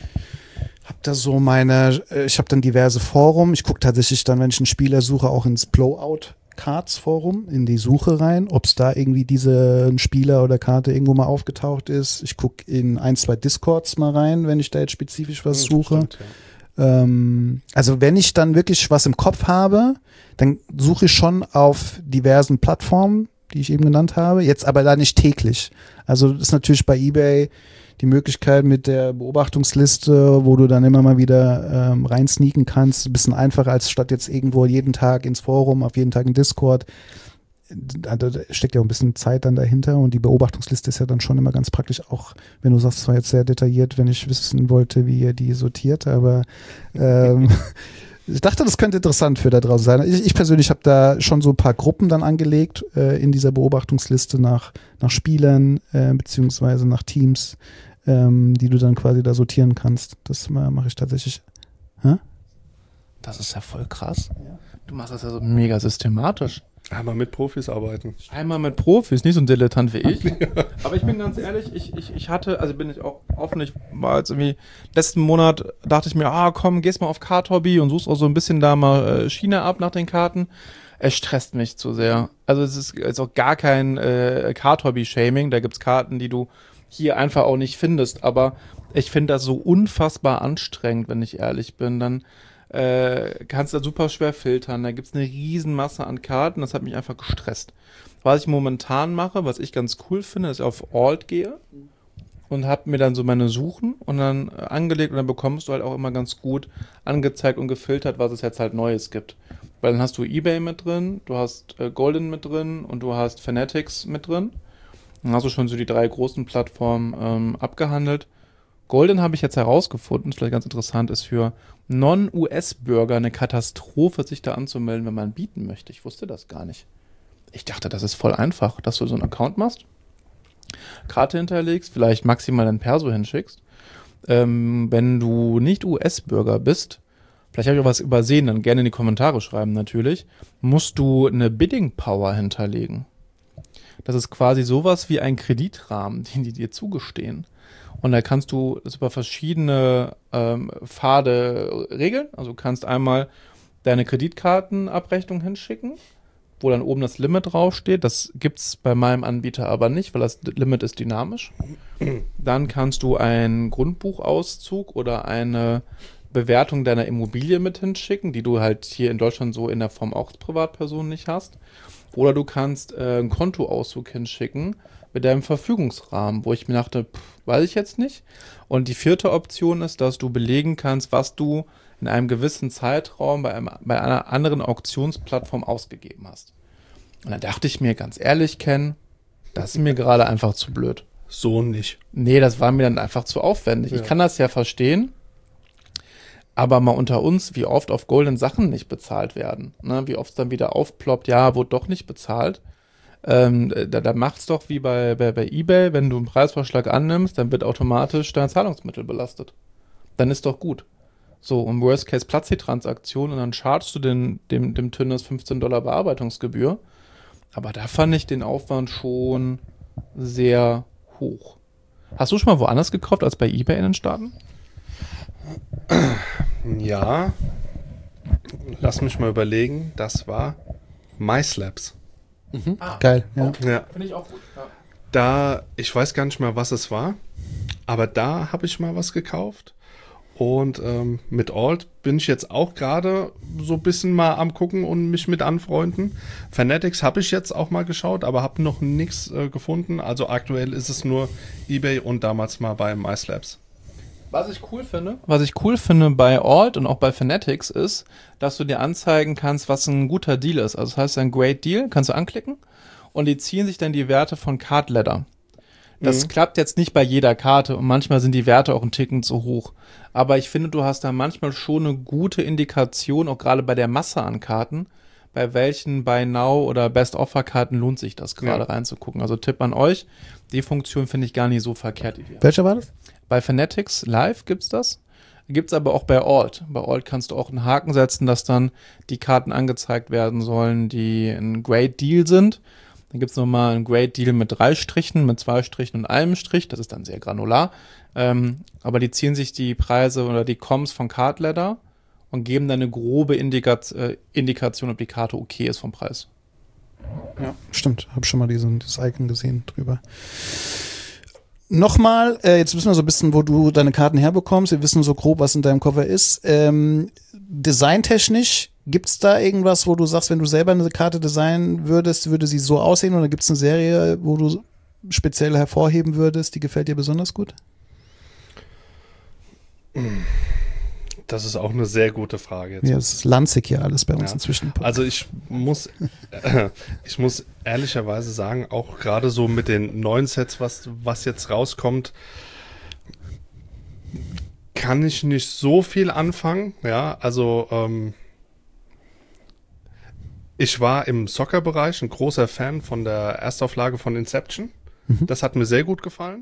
hab da so meine, ich habe dann diverse Foren, ich gucke tatsächlich dann, wenn ich einen Spieler suche, auch ins Blowout Cards Forum, in die Suche rein, ob es da irgendwie diese Spieler oder Karte irgendwo mal aufgetaucht ist. Ich gucke in ein, zwei Discords mal rein, wenn ich da jetzt spezifisch was suche. Stimmt, ja. ähm, also wenn ich dann wirklich was im Kopf habe, dann suche ich schon auf diversen Plattformen, die ich eben genannt habe, jetzt aber da nicht täglich. Also das ist natürlich bei eBay die Möglichkeit mit der Beobachtungsliste, wo du dann immer mal wieder ähm, reinsneaken kannst, ein bisschen einfacher, als statt jetzt irgendwo jeden Tag ins Forum, auf jeden Tag in Discord. Da, da steckt ja auch ein bisschen Zeit dann dahinter und die Beobachtungsliste ist ja dann schon immer ganz praktisch, auch wenn du sagst, es war jetzt sehr detailliert, wenn ich wissen wollte, wie ihr die sortiert, aber ähm, ich dachte, das könnte interessant für da draußen sein. Ich, ich persönlich habe da schon so ein paar Gruppen dann angelegt äh, in dieser Beobachtungsliste nach, nach Spielern äh, beziehungsweise nach Teams, ähm, die du dann quasi da sortieren kannst. Das mache ich tatsächlich. Hä? Das ist ja voll krass. Ja. Du machst das ja so mega systematisch. Einmal mit Profis arbeiten. Einmal mit Profis, nicht so ein Dilettant wie ich. Aber ich bin ganz ehrlich, ich, ich, ich hatte, also bin ich auch offen, ich war jetzt irgendwie, letzten Monat dachte ich mir, ah komm, gehst mal auf Card-Hobby und suchst auch so ein bisschen da mal äh, China ab nach den Karten. Es stresst mich zu sehr. Also es ist, ist auch gar kein äh, Card-Hobby-Shaming, da gibt's Karten, die du hier einfach auch nicht findest. Aber ich finde das so unfassbar anstrengend, wenn ich ehrlich bin. Dann Äh, kannst du da super schwer filtern, da gibt's eine riesen Masse an Karten, das hat mich einfach gestresst. Was ich momentan mache, was ich ganz cool finde, ist, auf Alt gehe und hab mir dann so meine Suchen und dann äh, angelegt und dann bekommst du halt auch immer ganz gut angezeigt und gefiltert, was es jetzt halt Neues gibt. Weil dann hast du eBay mit drin, du hast äh, Goldin mit drin und du hast Fanatics mit drin. Dann hast du schon so die drei großen Plattformen ähm, abgehandelt. Goldin habe ich jetzt herausgefunden, vielleicht ganz interessant, ist für Non-U S-Bürger eine Katastrophe, sich da anzumelden, wenn man bieten möchte. Ich wusste das gar nicht. Ich dachte, das ist voll einfach, dass du so einen Account machst, Karte hinterlegst, vielleicht maximal ein Perso hinschickst. Ähm, wenn du nicht U S-Bürger bist, vielleicht habe ich auch was übersehen, dann gerne in die Kommentare schreiben natürlich, musst du eine Bidding-Power hinterlegen. Das ist quasi sowas wie ein Kreditrahmen, den die dir zugestehen. Und da kannst du das über verschiedene ähm, Pfade regeln. Also du kannst einmal deine Kreditkartenabrechnung hinschicken, wo dann oben das Limit draufsteht. Das gibt's bei meinem Anbieter aber nicht, weil das Limit ist dynamisch. Dann kannst du einen Grundbuchauszug oder eine Bewertung deiner Immobilie mit hinschicken, die du halt hier in Deutschland so in der Form auch als Privatperson nicht hast. Oder du kannst äh, einen Kontoauszug hinschicken mit deinem Verfügungsrahmen, wo ich mir dachte, pff, weiß ich jetzt nicht. Und die vierte Option ist, dass du belegen kannst, was du in einem gewissen Zeitraum bei, einem, bei einer anderen Auktionsplattform ausgegeben hast. Und dann dachte ich mir, ganz ehrlich, Ken, das ist mir gerade einfach zu blöd. So nicht. Nee, das war mir dann einfach zu aufwendig. Ja. Ich kann das ja verstehen, aber mal unter uns, wie oft auf Golden Sachen nicht bezahlt werden. Ne? Wie oft es dann wieder aufploppt, ja, wurde doch nicht bezahlt. Ähm, da, da macht's doch wie bei, bei, bei eBay, wenn du einen Preisvorschlag annimmst, dann wird automatisch dein Zahlungsmittel belastet. Dann ist doch gut. So, im Worst Case platzt die Transaktion und dann chargst du den, dem, dem Tünnes fünfzehn Dollar Bearbeitungsgebühr. Aber da fand ich den Aufwand schon sehr hoch. Hast du schon mal woanders gekauft als bei eBay in den Staaten? Ja. Lass mich mal überlegen. Das war MySlabs. Mhm. Ah, geil, ja. Ja. Finde ich auch gut. Ja. Da, ich weiß gar nicht mehr, was es war, aber da habe ich mal was gekauft. Und ähm, mit Alt bin ich jetzt auch gerade so ein bisschen mal am gucken und mich mit anfreunden. Fanatics habe ich jetzt auch mal geschaut, aber habe noch nichts äh, gefunden. Also aktuell ist es nur eBay und damals mal bei MySlabs. Was ich cool finde, was ich cool finde bei Alt und auch bei Fanatics ist, dass du dir anzeigen kannst, was ein guter Deal ist. Also das heißt, ein Great Deal kannst du anklicken und die ziehen sich dann die Werte von Card Ladder. Das Mhm. klappt jetzt nicht bei jeder Karte und manchmal sind die Werte auch ein Ticken zu hoch. Aber ich finde, du hast da manchmal schon eine gute Indikation, auch gerade bei der Masse an Karten, bei welchen Buy Now oder Best Offer Karten lohnt sich das gerade Ja. reinzugucken. Also Tipp an euch, die Funktion finde ich gar nicht so verkehrt. Die die haben. Welcher war das? Bei Fanatics Live gibt's das. Gibt's aber auch bei Alt. Bei Alt kannst du auch einen Haken setzen, dass dann die Karten angezeigt werden sollen, die ein Great Deal sind. Dann gibt's nochmal einen Great Deal mit drei Strichen, mit zwei Strichen und einem Strich. Das ist dann sehr granular. Ähm, aber die ziehen sich die Preise oder die Comms von Card Ladder und geben dann eine grobe Indikat- äh, Indikation, ob die Karte okay ist vom Preis. Ja, stimmt. Hab schon mal diesen, dieses Icon gesehen drüber. Nochmal, äh, jetzt wissen wir so ein bisschen, wo du deine Karten herbekommst. Wir wissen so grob, was in deinem Cover ist. Ähm, designtechnisch, gibt's da irgendwas, wo du sagst, wenn du selber eine Karte designen würdest, würde sie so aussehen? Oder gibt's eine Serie, wo du speziell hervorheben würdest, die gefällt dir besonders gut? Das ist auch eine sehr gute Frage jetzt. Ja, es ist lanzig hier alles bei uns Ja. inzwischen. Also ich muss, äh, ich muss ehrlicherweise sagen, auch gerade so mit den neuen Sets, was, was jetzt rauskommt, kann ich nicht so viel anfangen. Ja, also ähm, ich war im Soccer-Bereich ein großer Fan von der Erstauflage von Inception. Mhm. Das hat mir sehr gut gefallen.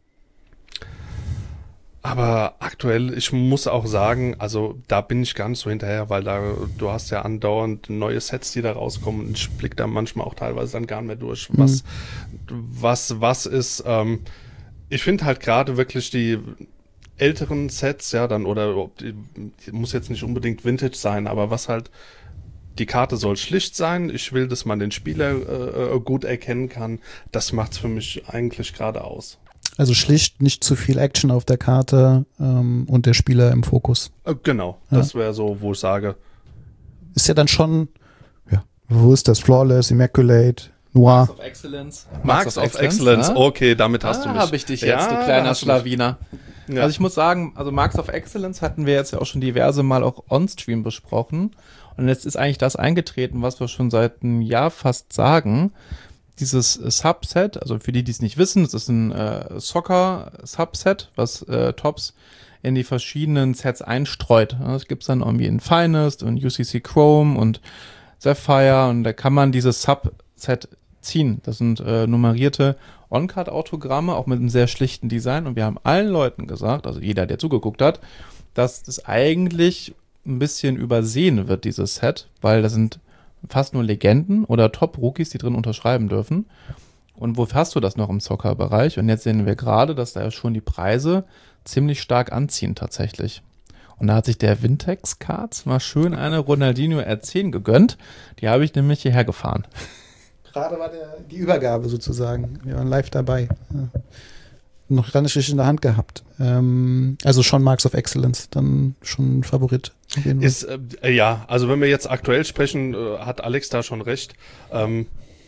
Aber aktuell, ich muss auch sagen, also da bin ich gar nicht so hinterher, weil da du hast ja andauernd neue Sets, die da rauskommen und ich blick da manchmal auch teilweise dann gar nicht mehr durch, was was was ist. Ähm, ich finde halt gerade wirklich die älteren Sets, ja, dann oder ob die, die muss jetzt nicht unbedingt Vintage sein, aber was halt die Karte soll schlicht sein. Ich will, dass man den Spieler äh, gut erkennen kann. Das macht's für mich eigentlich gerade aus. Also schlicht nicht zu viel Action auf der Karte ähm, und der Spieler im Fokus. Äh, Genau, Ja. das wäre so, wo ich sage, Ist ja dann schon, ja, wo ist das? Flawless, Immaculate, Noir. of Excellence. Marks of Excellence, ja? okay, damit hast ah, du mich. habe ich dich jetzt, Ja, du da kleiner hast du mich. Schlawiner. Ja. Also ich muss sagen, also Marks of Excellence hatten wir jetzt ja auch schon diverse Mal auch on-stream besprochen. Und jetzt ist eigentlich das eingetreten, was wir schon seit einem Jahr fast sagen. Dieses äh, Subset, also für die, die es nicht wissen, das ist ein äh, Soccer-Subset, was äh, Tops in die verschiedenen Sets einstreut. Ja, das gibt's dann irgendwie in Finest und U C C Chrome und Sapphire und da kann man dieses Subset ziehen. Das sind äh, nummerierte On-Card-Autogramme, auch mit einem sehr schlichten Design. Und wir haben allen Leuten gesagt, also jeder, der zugeguckt hat, dass das eigentlich ein bisschen übersehen wird, dieses Set, weil das sind fast nur Legenden oder Top-Rookies, die drin unterschreiben dürfen. Und wo hast du das noch im Soccer-Bereich? Und jetzt sehen wir gerade, dass da ja schon die Preise ziemlich stark anziehen tatsächlich. Und da hat sich der Vintex Cards mal schön eine Ronaldinho R zehn gegönnt. Die habe ich nämlich hierher gefahren. Gerade war der, die Übergabe sozusagen. Wir waren live dabei. Ja. Noch gar nicht richtig in der Hand gehabt. Ähm, also schon Marks of Excellence, dann schon ein Favorit. auf jeden Fall. Ist, äh, ja, also wenn wir jetzt aktuell sprechen, äh, hat Alex da schon recht. Ähm,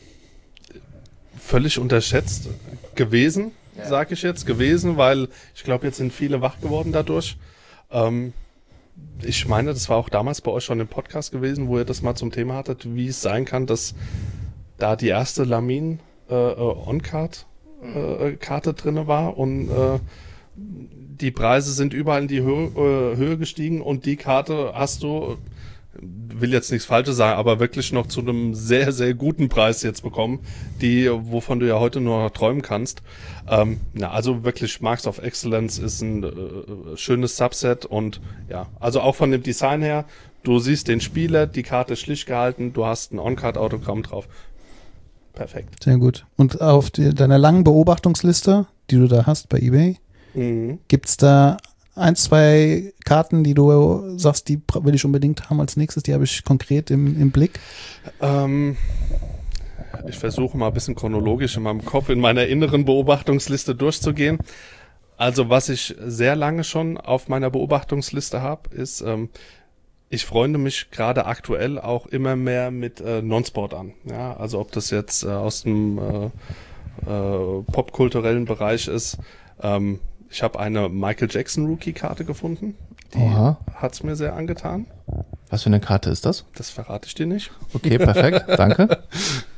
völlig unterschätzt gewesen, Ja. sage ich jetzt, gewesen, weil ich glaube, jetzt sind viele wach geworden dadurch. Ähm, ich meine, das war auch damals bei euch schon im Podcast gewesen, wo ihr das mal zum Thema hattet, wie es sein kann, dass da die erste Lamin äh, äh, On-Card äh, Karte drinne war und äh, die Preise sind überall in die Höhe, äh, Höhe gestiegen und die Karte hast du, will jetzt nichts Falsches sagen, aber wirklich noch zu einem sehr, sehr guten Preis jetzt bekommen, die, wovon du ja heute nur noch träumen kannst. Ähm, na, also wirklich Marks of Excellence ist ein äh, schönes Subset und ja, also auch von dem Design her, du siehst den Spieler, die Karte ist schlicht gehalten, du hast ein On-Card-Autogramm drauf. Perfekt. Sehr gut. Und auf die, deiner langen Beobachtungsliste, die du da hast bei eBay, Mhm. gibt's da ein, zwei Karten, die du sagst, die bra- will ich unbedingt haben als nächstes, die habe ich konkret im, im Blick. Ähm, ich versuche mal ein bisschen chronologisch in meinem Kopf, in meiner inneren Beobachtungsliste durchzugehen. Also was ich sehr lange schon auf meiner Beobachtungsliste habe, ist, ähm, ich freunde mich gerade aktuell auch immer mehr mit äh, Non-Sport an. Ja, also ob das jetzt äh, aus dem äh, äh, popkulturellen Bereich ist. Ähm, ich habe eine Michael Jackson Rookie-Karte gefunden. Die Oha. hat's mir sehr angetan. Was für eine Karte ist das? Das verrate ich dir nicht. Okay, perfekt, danke.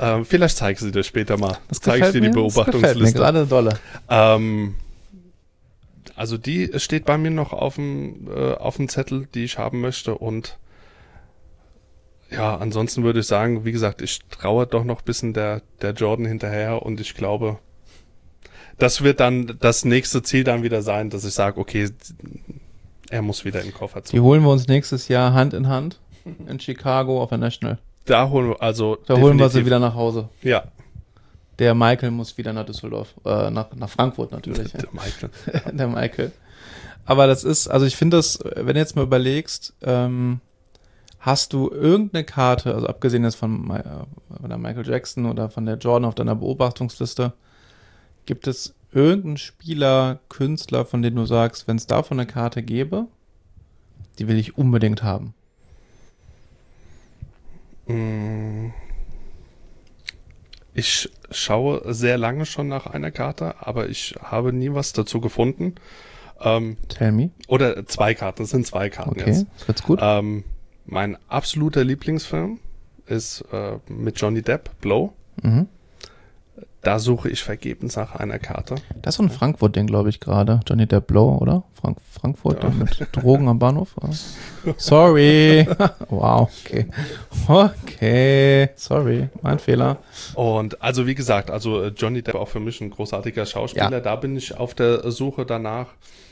Ähm, vielleicht zeige ich sie dir später mal. Das zeige ich dir die mir, das gefällt mir Beobachtungsliste. gerade dolle. Ähm, also die steht bei mir noch auf dem, äh, auf dem Zettel, die ich haben möchte. Und ja, ansonsten würde ich sagen, wie gesagt, ich traue doch noch ein bisschen der, der Jordan hinterher und ich glaube, das wird dann das nächste Ziel dann wieder sein, dass ich sage, okay, er muss wieder in den Koffer Die zu. holen wir uns nächstes Jahr Hand in Hand in Chicago auf der National. Da holen wir, also Da holen wir sie definitiv- wieder nach Hause. Ja, Der Michael muss wieder nach Düsseldorf, äh, nach, nach Frankfurt natürlich. der Michael. Der Michael. Aber das ist, also ich finde das, wenn du jetzt mal überlegst, ähm, hast du irgendeine Karte, also abgesehen jetzt von, äh, von der Michael Jackson oder von der Jordan auf deiner Beobachtungsliste, gibt es irgendeinen Spieler, Künstler, von dem du sagst, wenn es davon eine Karte gäbe, die will ich unbedingt haben? Mm. Ich schaue sehr lange schon nach einer Karte, aber ich habe nie was dazu gefunden. Ähm, Tell me. oder zwei Karten, es sind zwei Karten Okay, jetzt. das wird's gut. Ähm, mein absoluter Lieblingsfilm ist äh, mit Johnny Depp, Blow. Mhm. Da suche ich vergebens nach einer Karte. Das ist so ein Frankfurt-Ding, glaube ich, gerade. Johnny Depp Blow, oder? Frank Frankfurt Ja. da mit Drogen am Bahnhof. Ah. Sorry. Wow, okay. Okay, sorry, mein Fehler. Und also wie gesagt, also äh, Johnny Depp auch für mich ein großartiger Schauspieler. Ja. Da bin ich auf der Suche danach.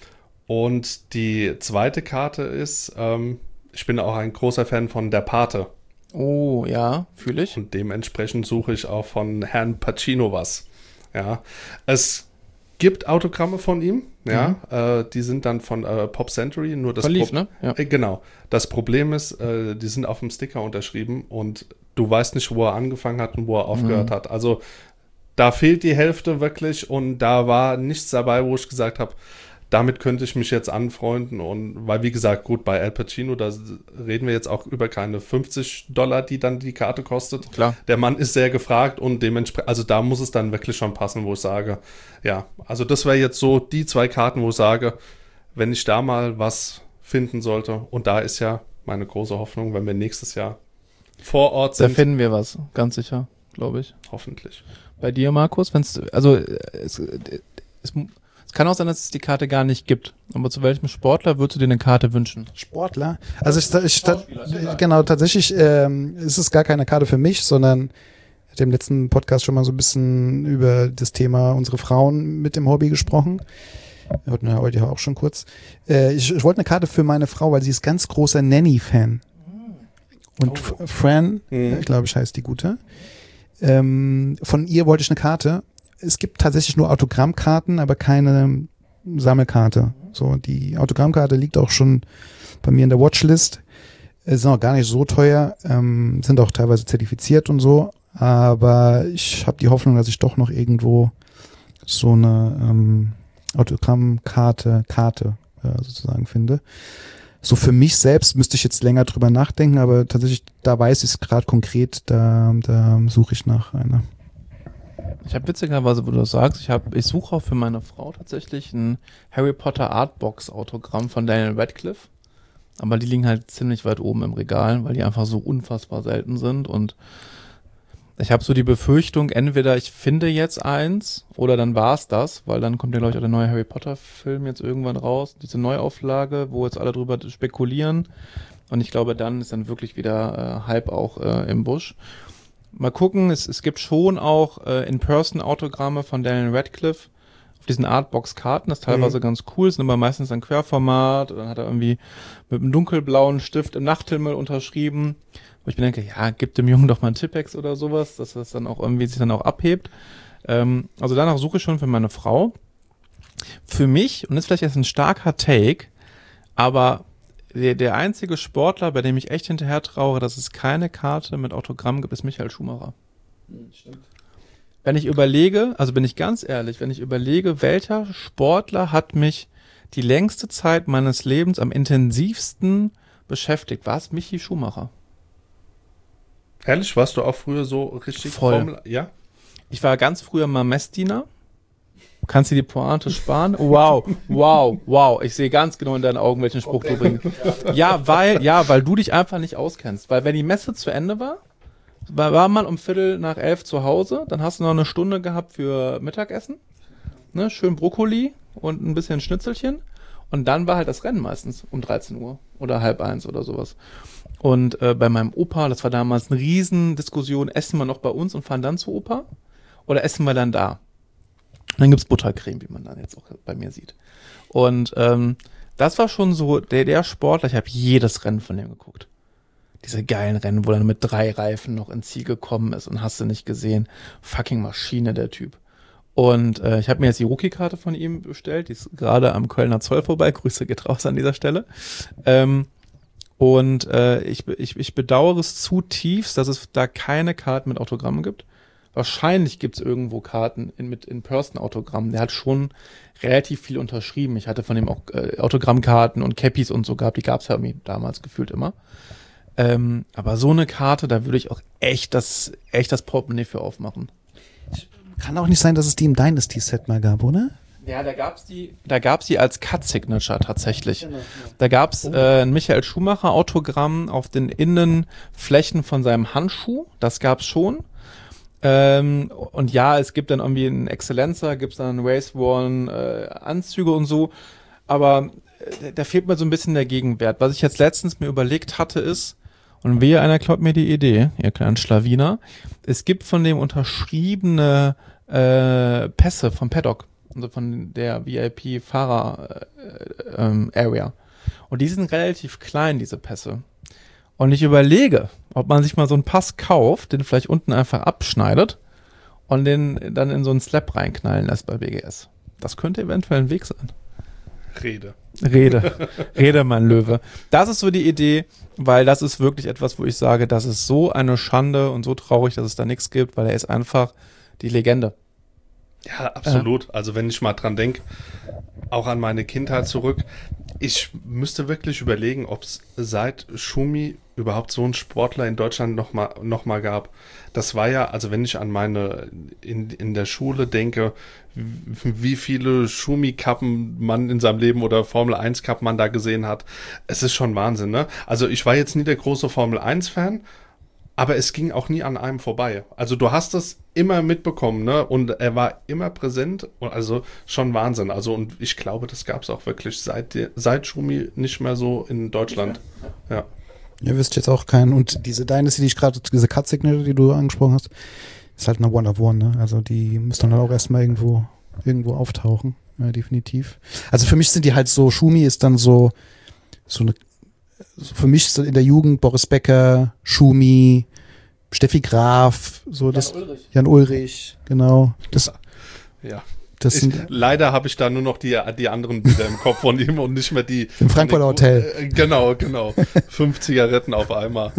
Und die zweite Karte ist, ähm, ich bin auch ein großer Fan von Der Pate. Oh, ja, fühle ich. Und dementsprechend suche ich auch von Herrn Pacino was. Ja, es gibt Autogramme von ihm. Ja, äh, die sind dann von äh, Pop Century. Nur das Von Leaf, Pro- ne? Ja. Äh, genau. Das Problem ist, äh, die sind auf dem Sticker unterschrieben und du weißt nicht, wo er angefangen hat und wo er aufgehört Mhm. hat. Also da fehlt die Hälfte wirklich und da war nichts dabei, wo ich gesagt habe, damit könnte ich mich jetzt anfreunden. Und weil, wie gesagt, gut, bei Al Pacino, da reden wir jetzt auch über keine fünfzig Dollar, die dann die Karte kostet. Klar. Der Mann ist sehr gefragt und dementsprechend, also da muss es dann wirklich schon passen, wo ich sage, ja, also das wäre jetzt so die zwei Karten, wo ich sage, wenn ich da mal was finden sollte, und da ist ja meine große Hoffnung, wenn wir nächstes Jahr vor Ort Da sind, finden wir was, ganz sicher, glaube ich. hoffentlich. Bei dir, Markus, wenn's, also äh, es, äh, es, es kann auch sein, dass es die Karte gar nicht gibt. Aber zu welchem Sportler würdest du dir eine Karte wünschen? Sportler. Also ich, ich, ta- genau, tatsächlich ähm, ist es gar keine Karte für mich, sondern ich hatte im letzten Podcast schon mal so ein bisschen über das Thema unsere Frauen mit dem Hobby gesprochen. Wir hatten ja heute ja auch schon kurz. Äh, ich, ich wollte eine Karte für meine Frau, weil sie ist ganz großer Nanny-Fan. Und F- Fran, Mhm. ich glaube ich heißt die gute. Ähm, von ihr wollte ich eine Karte. Es gibt tatsächlich nur Autogrammkarten, aber keine Sammelkarte. So, die Autogrammkarte liegt auch schon bei mir in der Watchlist. Äh, Sind auch gar nicht so teuer, ähm, sind auch teilweise zertifiziert und so. Aber ich habe die Hoffnung, dass ich doch noch irgendwo so eine ähm, Autogrammkarte, Karte äh, sozusagen finde. So für mich selbst müsste ich jetzt länger drüber nachdenken, aber tatsächlich, da weiß ich es gerade konkret, da, da suche ich nach einer. Ich habe witzigerweise, wo du das sagst, ich habe, ich suche auch für meine Frau tatsächlich ein Harry Potter Artbox Autogramm von Daniel Radcliffe. Aber die liegen halt ziemlich weit oben im Regal, weil die einfach so unfassbar selten sind. Und ich habe so die Befürchtung, entweder ich finde jetzt eins oder dann war's das, weil dann kommt ja, glaube ich, auch der neue Harry Potter Film jetzt irgendwann raus. Diese Neuauflage, wo jetzt alle drüber spekulieren. Und ich glaube, dann ist dann wirklich wieder äh, Hype auch äh, im Busch. Mal gucken, es, es gibt schon auch äh, In-Person-Autogramme von Daniel Radcliffe auf diesen Artbox-Karten. Das ist teilweise Mhm. ganz cool, sind aber meistens ein Querformat. Und dann hat er irgendwie mit einem dunkelblauen Stift im Nachthimmel unterschrieben. Wo ich mir denke, ja, gib dem Jungen doch mal einen Tippex oder sowas, dass das dann auch irgendwie sich dann auch abhebt. Ähm, also danach suche ich schon für meine Frau. Für mich, und das ist vielleicht jetzt ein starker Take, aber der, der einzige Sportler, bei dem ich echt hinterher trauere, dass es keine Karte mit Autogramm gibt, ist Michael Schumacher. Wenn ich überlege, also bin ich ganz ehrlich, wenn ich überlege, welcher Sportler hat mich die längste Zeit meines Lebens am intensivsten beschäftigt, war es Michi Schumacher. Ehrlich, warst du auch früher so richtig Voll. Formel? Ja? Ich war ganz früher mal Messdiener. Kannst du die Pointe sparen? Wow, wow, wow. Ich sehe ganz genau in deinen Augen, welchen Spruch du bringst. Ja, weil, ja, weil du dich einfach nicht auskennst. Weil wenn die Messe zu Ende war, war, war man um Viertel nach elf zu Hause, dann hast du noch eine Stunde gehabt für Mittagessen, ne, schön Brokkoli und ein bisschen Schnitzelchen und dann war halt das Rennen meistens um dreizehn Uhr oder halb eins oder sowas. Und äh, bei meinem Opa, das war damals eine Riesendiskussion, essen wir noch bei uns und fahren dann zu Opa oder essen wir dann da? Und dann gibt's Buttercreme, wie man dann jetzt auch bei mir sieht. Und ähm, das war schon so, der, der Sportler, ich habe jedes Rennen von dem geguckt. Diese geilen Rennen, wo er mit drei Reifen noch ins Ziel gekommen ist und hast du nicht gesehen. Fucking Maschine, der Typ. Und äh, ich habe mir jetzt die Rookie-Karte von ihm bestellt, die ist gerade am Kölner Zoll vorbei, Grüße geht raus an dieser Stelle. Ähm, und äh, ich, ich, ich bedauere es zutiefst, dass es da keine Karten mit Autogrammen gibt. Wahrscheinlich gibt's irgendwo Karten in, mit In-Person-Autogrammen. Der hat schon relativ viel unterschrieben. Ich hatte von dem auch äh, Autogrammkarten und Cappies und so gehabt. Die gab's ja irgendwie damals gefühlt immer. Ähm, aber so eine Karte, da würde ich auch echt das, echt das Portemonnaie für aufmachen. Kann auch nicht sein, dass es die im Dynasty-Set mal gab, oder? Ja, da gab's die, da gab's die als Cut-Signature tatsächlich. Da gab's äh, ein Michael Schumacher Autogramm auf den Innenflächen von seinem Handschuh. Das gab's schon. Ähm, und ja, es gibt dann irgendwie einen Exzellenzer, gibt's dann Race One äh, Anzüge und so. Aber äh, da fehlt mir so ein bisschen der Gegenwert. Was ich jetzt letztens mir überlegt hatte ist, und wehe, einer klaut mir die Idee, ihr kleinen Schlawiner, es gibt von dem unterschriebene äh, Pässe vom Paddock. Also von der V I P-Fahrer-Area. Äh, ähm, und die sind relativ klein, diese Pässe. Und ich überlege, ob man sich mal so einen Pass kauft, den vielleicht unten einfach abschneidet und den dann in so einen Slab reinknallen lässt bei B G S. Das könnte eventuell ein Weg sein. Rede. Rede. Rede, mein Löwe. Das ist so die Idee, weil das ist wirklich etwas, wo ich sage, das ist so eine Schande und so traurig, dass es da nichts gibt, weil er ist einfach die Legende. Ja, absolut. Ja. Also wenn ich mal dran denke, auch an meine Kindheit zurück, ich müsste wirklich überlegen, ob es seit Schumi überhaupt so einen Sportler in Deutschland noch mal, noch mal gab. Das war ja, also wenn ich an meine, in, in der Schule denke, wie viele Schumi-Kappen man in seinem Leben oder Formel eins Cup man da gesehen hat, es ist schon Wahnsinn, ne? Also ich war jetzt nie der große Formel eins Fan, aber es ging auch nie an einem vorbei. Also du hast es immer mitbekommen, ne? Und er war immer präsent. Also schon Wahnsinn. Also und ich glaube, das gab es auch wirklich seit, seit Schumi nicht mehr so in Deutschland. Ja. Ihr wisst jetzt auch keinen. Und diese Dynasty, die ich gerade, diese Cut-Signature, die du angesprochen hast, ist halt eine One of One, ne? Also die müssen dann auch erstmal irgendwo, irgendwo auftauchen. Ja, definitiv. Also für mich sind die halt so, Schumi ist dann so, so eine, für mich ist in der Jugend Boris Becker, Schumi, Steffi Graf, so Jan das Ulrich. Jan Ulrich, genau. Das, ja. Das ich, sind, leider habe ich da nur noch die, die anderen Bilder im Kopf von ihm und nicht mehr die. Im Frankfurter Hotel. Äh, genau, genau. Fünf Zigaretten auf einmal.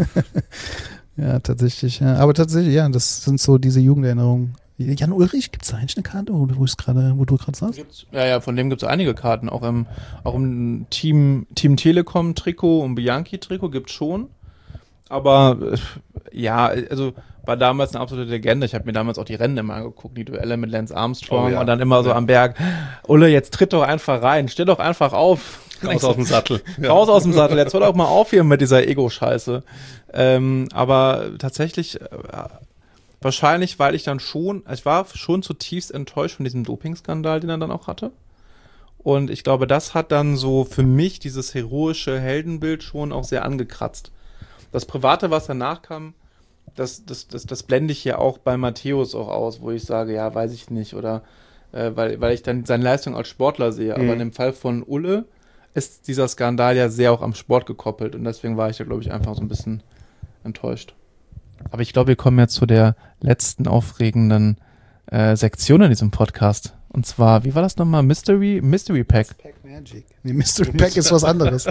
Ja, tatsächlich. Ja. Aber tatsächlich, ja, das sind so diese Jugenderinnerungen. Jan Ulrich, gibt es da eigentlich eine Karte, wo, wo, grade, wo du gerade sagst? Ja, ja, von dem gibt es einige Karten. Auch im, auch im Team, Team Telekom Trikot und Bianchi Trikot gibt es schon. Aber äh, ja, also war damals eine absolute Legende. Ich habe mir damals auch die Rennen immer angeguckt, die Duelle mit Lance Armstrong oh, ja. und dann immer so ja. am Berg, Ulle, jetzt tritt doch einfach rein, steh doch einfach auf. Raus aus dem Sattel. Ja. Raus aus dem Sattel, jetzt hör doch mal auf hier mit dieser Ego-Scheiße. Ähm, aber tatsächlich, äh, wahrscheinlich, weil ich dann schon, ich war schon zutiefst enttäuscht von diesem Dopingskandal, den er dann auch hatte. Und ich glaube, das hat dann so für mich dieses heroische Heldenbild schon auch sehr angekratzt. Das Private, was danach kam, das, das, das, das blende ich ja auch bei Matthäus auch aus, wo ich sage, ja, weiß ich nicht, oder äh, weil, weil ich dann seine Leistung als Sportler sehe. Mhm. Aber in dem Fall von Ulle ist dieser Skandal ja sehr auch am Sport gekoppelt und deswegen war ich da, glaube ich, einfach so ein bisschen enttäuscht. Aber ich glaube, wir kommen jetzt zu der letzten aufregenden äh, Sektion in diesem Podcast. Und zwar, wie war das nochmal? Mystery, Mystery Pack. Last Pack Magic. Nee, Mystery Pack ist was anderes.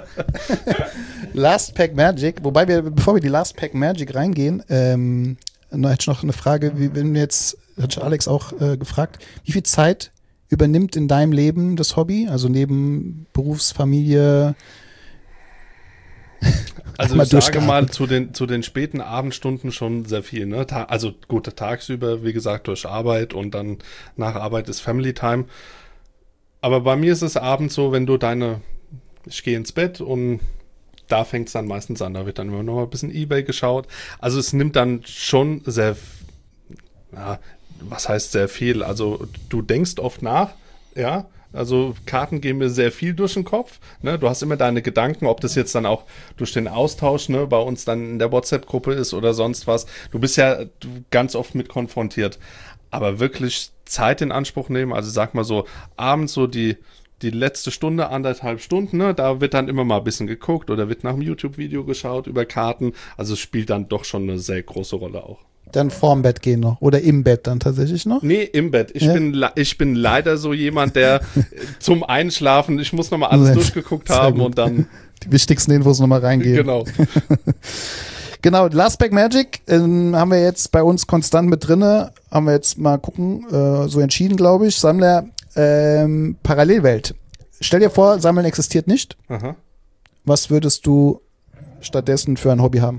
Last Pack Magic. Wobei wir, bevor wir die Last Pack Magic reingehen, ähm, noch, hätte ich noch eine Frage, wie, wenn wir jetzt, hat Alex auch äh, gefragt, wie viel Zeit übernimmt in deinem Leben das Hobby? Also neben Berufsfamilie. Also ich sage mal, zu den, zu den späten Abendstunden schon sehr viel, ne? Ta- also gut, tagsüber, wie gesagt, durch Arbeit und dann nach Arbeit ist Family Time. Aber bei mir ist es abends so, wenn du deine, ich gehe ins Bett und da fängt es dann meistens an. Da wird dann immer noch mal ein bisschen eBay geschaut. Also es nimmt dann schon sehr, ja, was heißt sehr viel? Also du denkst oft nach, ja, also Karten gehen mir sehr viel durch den Kopf. Ne? Du hast immer deine Gedanken, ob das jetzt dann auch durch den Austausch, ne, bei uns dann in der WhatsApp-Gruppe ist oder sonst was. Du bist ja ganz oft mit konfrontiert. Aber wirklich Zeit in Anspruch nehmen, also sag mal so, abends so die, die letzte Stunde, anderthalb Stunden, ne, da wird dann immer mal ein bisschen geguckt oder wird nach einem YouTube-Video geschaut über Karten. Also es spielt dann doch schon eine sehr große Rolle auch. Dann vorm Bett gehen noch. Oder im Bett dann tatsächlich noch? Nee, im Bett. Ich, Ja. bin, ich bin leider so jemand, der zum Einschlafen, ich muss nochmal alles Sehr durchgeguckt gut. haben und dann, Die wichtigsten Infos nochmal reingehen. genau. Genau, Last Pack Magic ähm, haben wir jetzt bei uns konstant mit drinne. Haben wir jetzt mal gucken, äh, so entschieden, glaube ich. Sammler ähm, Parallelwelt. Stell dir vor, Sammeln existiert nicht. Aha. Was würdest du stattdessen für ein Hobby haben?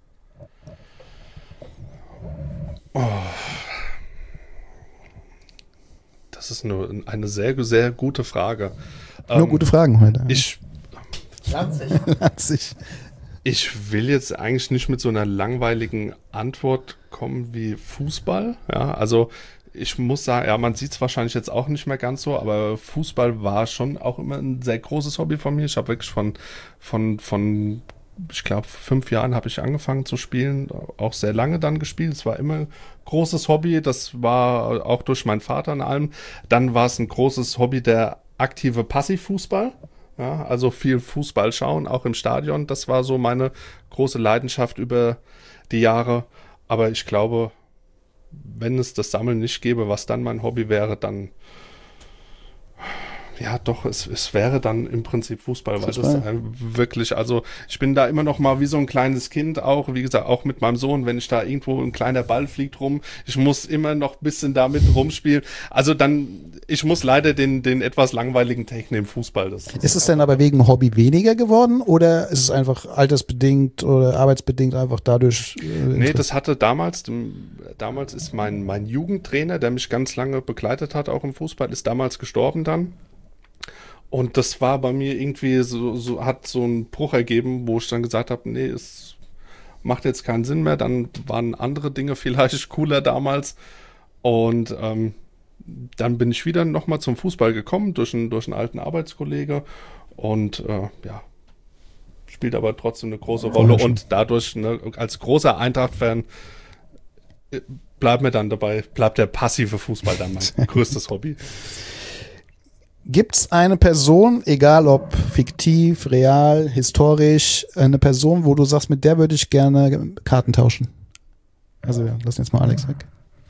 Das ist eine, eine sehr, sehr gute Frage. Nur Ähm, gute Fragen heute. Ich, Latzig. ich will jetzt eigentlich nicht mit so einer langweiligen Antwort kommen wie Fußball. Ja, also ich muss sagen, ja, man sieht es wahrscheinlich jetzt auch nicht mehr ganz so, aber Fußball war schon auch immer ein sehr großes Hobby von mir. Ich habe wirklich von, von, von ich glaube, fünf Jahren habe ich angefangen zu spielen, auch sehr lange dann gespielt. Es war immer ein großes Hobby, das war auch durch meinen Vater in allem. Dann war es ein großes Hobby der aktive Passivfußball. Ja, also viel Fußball schauen, auch im Stadion. Das war so meine große Leidenschaft über die Jahre. Aber ich glaube, wenn es das Sammeln nicht gäbe, was dann mein Hobby wäre, dann ja, doch, es, es wäre dann im Prinzip Fußball, weil Fußball. das äh, wirklich, also ich bin da immer noch mal wie so ein kleines Kind auch, wie gesagt, auch mit meinem Sohn, wenn ich da irgendwo ein kleiner Ball fliegt rum, ich muss immer noch ein bisschen damit rumspielen. Also dann, ich muss leider den, den etwas langweiligen Take nehmen, Fußball. Das Ist es denn aber wegen Hobby weniger geworden oder ist es einfach altersbedingt oder arbeitsbedingt einfach dadurch? Äh, Nee, das hatte damals, dem- damals ist mein, mein Jugendtrainer, der mich ganz lange begleitet hat, auch im Fußball, ist damals gestorben dann. Und das war bei mir irgendwie so, so hat so einen Bruch ergeben, wo ich dann gesagt habe, nee, es macht jetzt keinen Sinn mehr. Dann waren andere Dinge vielleicht cooler damals. Und ähm, dann bin ich wieder nochmal zum Fußball gekommen, durch einen, durch einen alten Arbeitskollege. Und äh, ja, spielt aber trotzdem eine große Rolle. Und dadurch, ne, als großer Eintracht-Fan, äh, bleibt mir dann dabei, bleibt der passive Fußball dann mein größtes Hobby. Gibt es eine Person, egal ob fiktiv, real, historisch, eine Person, wo du sagst, mit der würde ich gerne Karten tauschen? Also wir lassen jetzt mal Alex weg.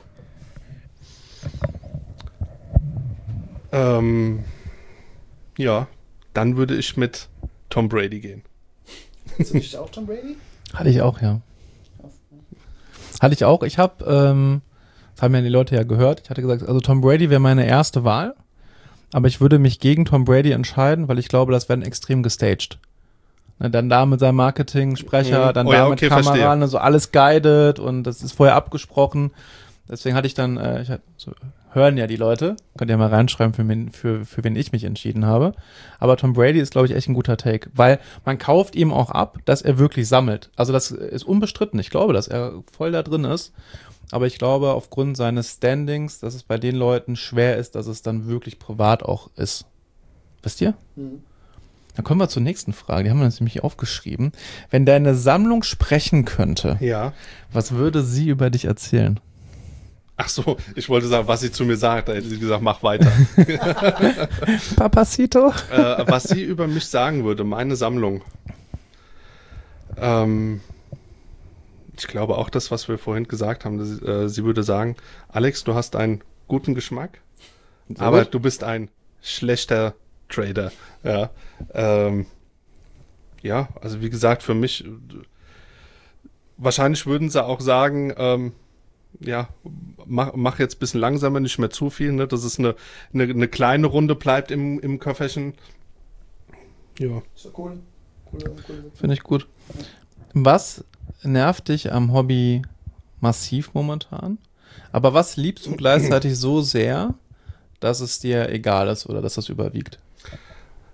Ähm, ja, dann würde ich mit Tom Brady gehen. Hast du nicht auch Tom Brady? Hatte ich auch, ja. Hatte ich auch. Ich habe, ähm, das haben ja die Leute ja gehört, ich hatte gesagt, also Tom Brady wäre meine erste Wahl, aber ich würde mich gegen Tom Brady entscheiden, weil ich glaube, das wäre extrem gestaged. Ne, dann da mit seinem Marketing-Sprecher, Mhm. dann Oh da ja, mit okay, Kamera, verstehe. ne, so alles guided und das ist vorher abgesprochen. Deswegen hatte ich dann, äh, ich hatte, so, hören ja die Leute, könnt ihr mal reinschreiben, für wen, für, für wen ich mich entschieden habe. Aber Tom Brady ist, glaube ich, echt ein guter Take, weil man kauft ihm auch ab, dass er wirklich sammelt. Also das ist unbestritten. Ich glaube, dass er voll da drin ist. Aber ich glaube, aufgrund seines Standings, dass es bei den Leuten schwer ist, dass es dann wirklich privat auch ist. Wisst ihr? Mhm. Dann kommen wir zur nächsten Frage. Die haben wir uns nämlich aufgeschrieben. Wenn deine Sammlung sprechen könnte, Ja. was würde sie über dich erzählen? Ach so, ich wollte sagen, was sie zu mir sagt. Da hätte sie gesagt, mach weiter. Papacito? äh, was sie über mich sagen würde, meine Sammlung. Ähm, ich glaube auch das, was wir vorhin gesagt haben. dass, äh, sie würde sagen, Alex, du hast einen guten Geschmack, Sehr aber gut. du bist ein schlechter Trader. Ja, ähm, ja, also wie gesagt, für mich, äh, wahrscheinlich würden sie auch sagen, ähm, ja, mach, mach jetzt ein bisschen langsamer, nicht mehr zu viel, ne? Dass es eine, eine, eine kleine Runde bleibt im, im Köfferchen. Ja. Ist ja cool. Cool, cool. Finde ich gut. Was nervt dich am Hobby massiv momentan? Aber was liebst du gleichzeitig so sehr, dass es dir egal ist oder dass das überwiegt?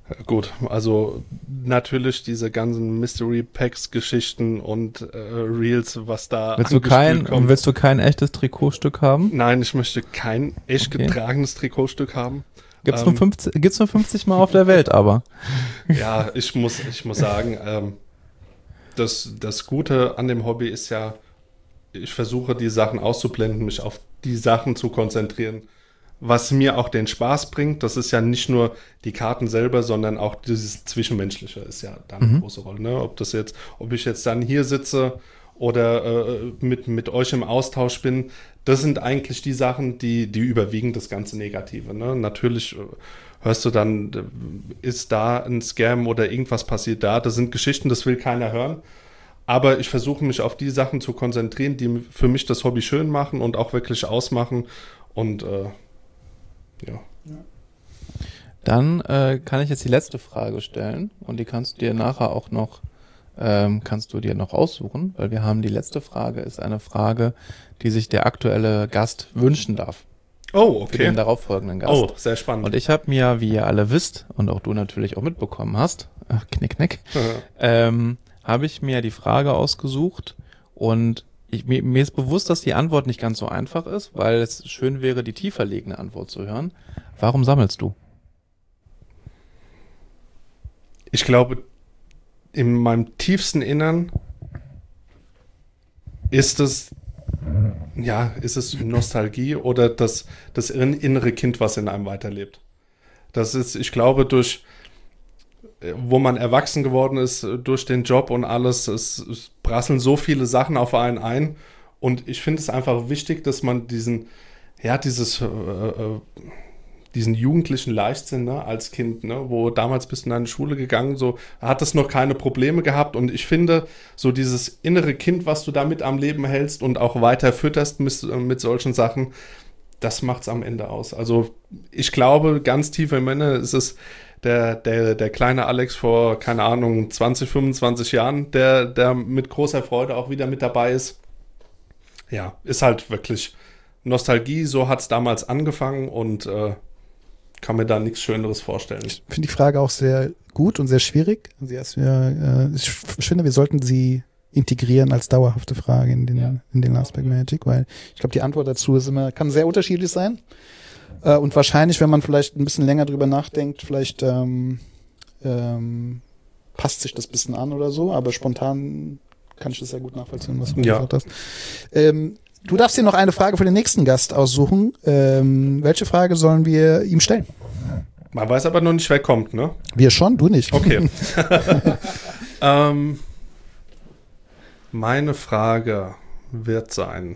Gut, also natürlich diese ganzen Mystery Packs Geschichten und äh, Reels, was da willst du kein kommt. willst du kein echtes Trikotstück haben? Nein, ich möchte kein echt Okay. getragenes Trikotstück haben. Gibt's Ähm, nur fünfzig gibt's nur fünfzig Mal auf der Welt, aber Ja, ich muss ich muss sagen, ähm, das das Gute an dem Hobby ist ja, ich versuche die Sachen auszublenden, mich auf die Sachen zu konzentrieren, was mir auch den Spaß bringt. Das ist ja nicht nur die Karten selber, sondern auch dieses Zwischenmenschliche ist ja dann eine Mhm. große Rolle. Ne? Ob das jetzt, ob ich jetzt dann hier sitze oder äh, mit, mit euch im Austausch bin, das sind eigentlich die Sachen, die, die überwiegen das ganze Negative. Ne? Natürlich äh, hörst du dann, äh, ist da ein Scam oder irgendwas passiert da. Das sind Geschichten, das will keiner hören. Aber ich versuche mich auf die Sachen zu konzentrieren, die für mich das Hobby schön machen und auch wirklich ausmachen. Und äh, ja. dann äh, kann ich jetzt die letzte Frage stellen und die kannst du dir nachher auch noch ähm, kannst du dir noch aussuchen, weil wir haben die letzte Frage ist eine Frage, die sich der aktuelle Gast wünschen darf. Oh, Für den okay. darauffolgenden Gast. Oh, sehr spannend. Und ich habe mir, wie ihr alle wisst und auch du natürlich auch mitbekommen hast, ach, knick, knick, ähm, habe ich mir die Frage ausgesucht und ich, mir, mir ist bewusst, dass die Antwort nicht ganz so einfach ist, weil es schön wäre, die tiefer liegende Antwort zu hören. Warum sammelst du? Ich glaube, in meinem tiefsten Innern ist es, ja, ist es Nostalgie oder das, das innere Kind, was in einem weiterlebt. Das ist, ich glaube, durch, wo man erwachsen geworden ist, durch den Job und alles, es, es prasseln so viele Sachen auf einen ein. Und ich finde es einfach wichtig, dass man diesen, ja, dieses, äh, äh, diesen jugendlichen Leichtsinn, ne, als Kind, ne, wo damals bist du in eine Schule gegangen, so hat es noch keine Probleme gehabt. Und ich finde, so dieses innere Kind, was du damit am Leben hältst und auch weiter fütterst mit, mit solchen Sachen, das macht's am Ende aus. Also ich glaube, ganz tief im Inneren ist es der, der, der kleine Alex vor, keine Ahnung, zwanzig, fünfundzwanzig Jahren, der, der mit großer Freude auch wieder mit dabei ist. Ja, ist halt wirklich Nostalgie, so hat's damals angefangen und äh, kann mir da nichts Schöneres vorstellen. Ich finde die Frage auch sehr gut und sehr schwierig. Sie ist, äh, ich finde, wir sollten sie integrieren als dauerhafte Frage in den, ja. in den Last Pack Magic, weil ich glaube, die Antwort dazu ist immer, kann sehr unterschiedlich sein. Äh, und wahrscheinlich, wenn man vielleicht ein bisschen länger drüber nachdenkt, vielleicht ähm, ähm, passt sich das ein bisschen an oder so, aber spontan kann ich das sehr gut nachvollziehen, was du ja. gesagt hast. Ähm, du darfst dir noch eine Frage für den nächsten Gast aussuchen. Ähm, welche Frage sollen wir ihm stellen? Man weiß aber noch nicht, wer kommt, ne? Wir schon, du nicht. Okay. ähm, meine Frage wird sein.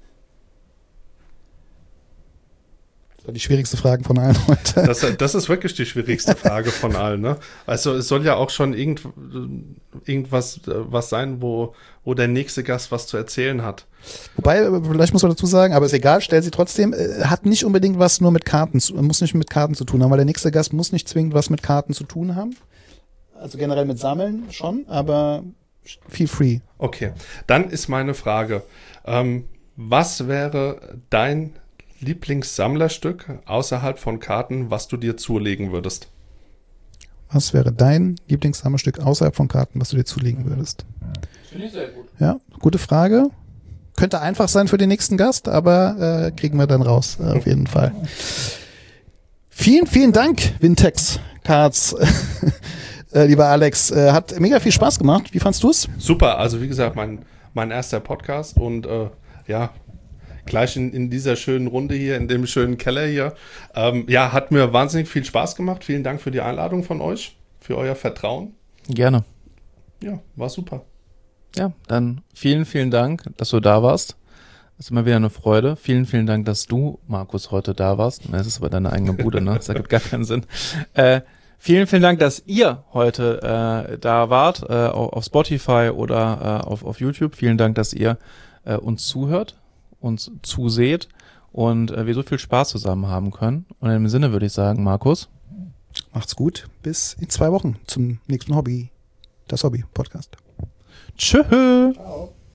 Das war die schwierigste Frage von allen heute. Das, das ist wirklich die schwierigste Frage von allen, ne? Also es soll ja auch schon irgend, irgendwas was sein, wo, wo der nächste Gast was zu erzählen hat. Wobei, vielleicht muss man dazu sagen, aber ist egal, stell sie trotzdem, äh, hat nicht unbedingt was nur mit Karten, zu, muss nicht mit Karten zu tun haben, weil der nächste Gast muss nicht zwingend was mit Karten zu tun haben. Also generell mit Sammeln schon, aber feel free. Okay, dann ist meine Frage, ähm, was wäre dein Lieblingssammlerstück außerhalb von Karten, was du dir zulegen würdest? Was wäre dein Lieblingssammelstück außerhalb von Karten, was du dir zulegen würdest? Finde ich sehr gut. Ja, gute Frage. Könnte einfach sein für den nächsten Gast, aber äh, kriegen wir dann raus, äh, auf jeden Fall. Vielen, vielen Dank, Vintex Cards. äh, lieber Alex, äh, hat mega viel Spaß gemacht. Wie fandst du es? Super, also wie gesagt, mein, mein erster Podcast und äh, ja, gleich in, in dieser schönen Runde hier, in dem schönen Keller hier. Ähm, ja, hat mir wahnsinnig viel Spaß gemacht. Vielen Dank für die Einladung von euch, für euer Vertrauen. Gerne. Ja, war super. Ja, dann vielen, vielen Dank, dass du da warst. Das ist immer wieder eine Freude. Vielen, vielen Dank, dass du, Markus, heute da warst. Das ist aber deine eigene Bude, ne? Das ergibt gar keinen Sinn. Äh, vielen, vielen Dank, dass ihr heute äh, da wart, äh, auf Spotify oder äh, auf, auf YouTube. Vielen Dank, dass ihr äh, uns zuhört, uns zuseht und äh, wir so viel Spaß zusammen haben können. Und in dem Sinne würde ich sagen, Markus. Macht's gut. Bis in zwei Wochen zum nächsten Hobby. Das Hobby-Podcast. Tschüss.